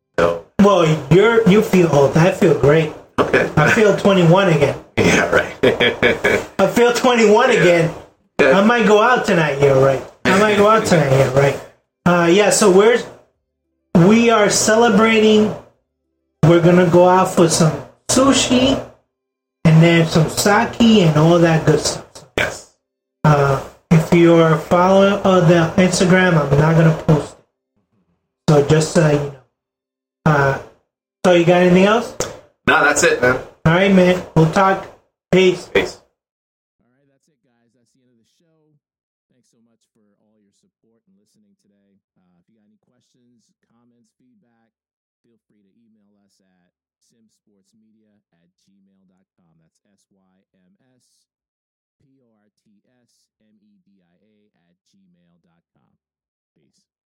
Speaker 1: Well, you're you feel old. I feel great.
Speaker 2: Okay.
Speaker 1: I feel twenty-one again.
Speaker 2: Yeah, right.
Speaker 1: I feel twenty-one
Speaker 2: Yeah.
Speaker 1: again.
Speaker 2: Yeah.
Speaker 1: I might go out tonight. Yeah, right. I might go out tonight. Yeah, right. Uh, yeah. So we're we are celebrating. We're gonna go out for some sushi, and then some sake and all that good stuff.
Speaker 2: Yes.
Speaker 1: Uh, if you're following uh, the Instagram, I'm not gonna post it. So just so you know. Uh, so you got anything else?
Speaker 2: No, that's it, man.
Speaker 1: All right, man. We'll talk. Peace.
Speaker 2: Peace.
Speaker 3: All right, that's it, guys. That's the end of the show. Thanks so much for all your support and listening today. Uh, if you got any questions, comments, feedback, feel free to email us at simsportsmedia at gmail dot com. That's S Y M S P O R T S M E D I A at gmail dot com. Peace.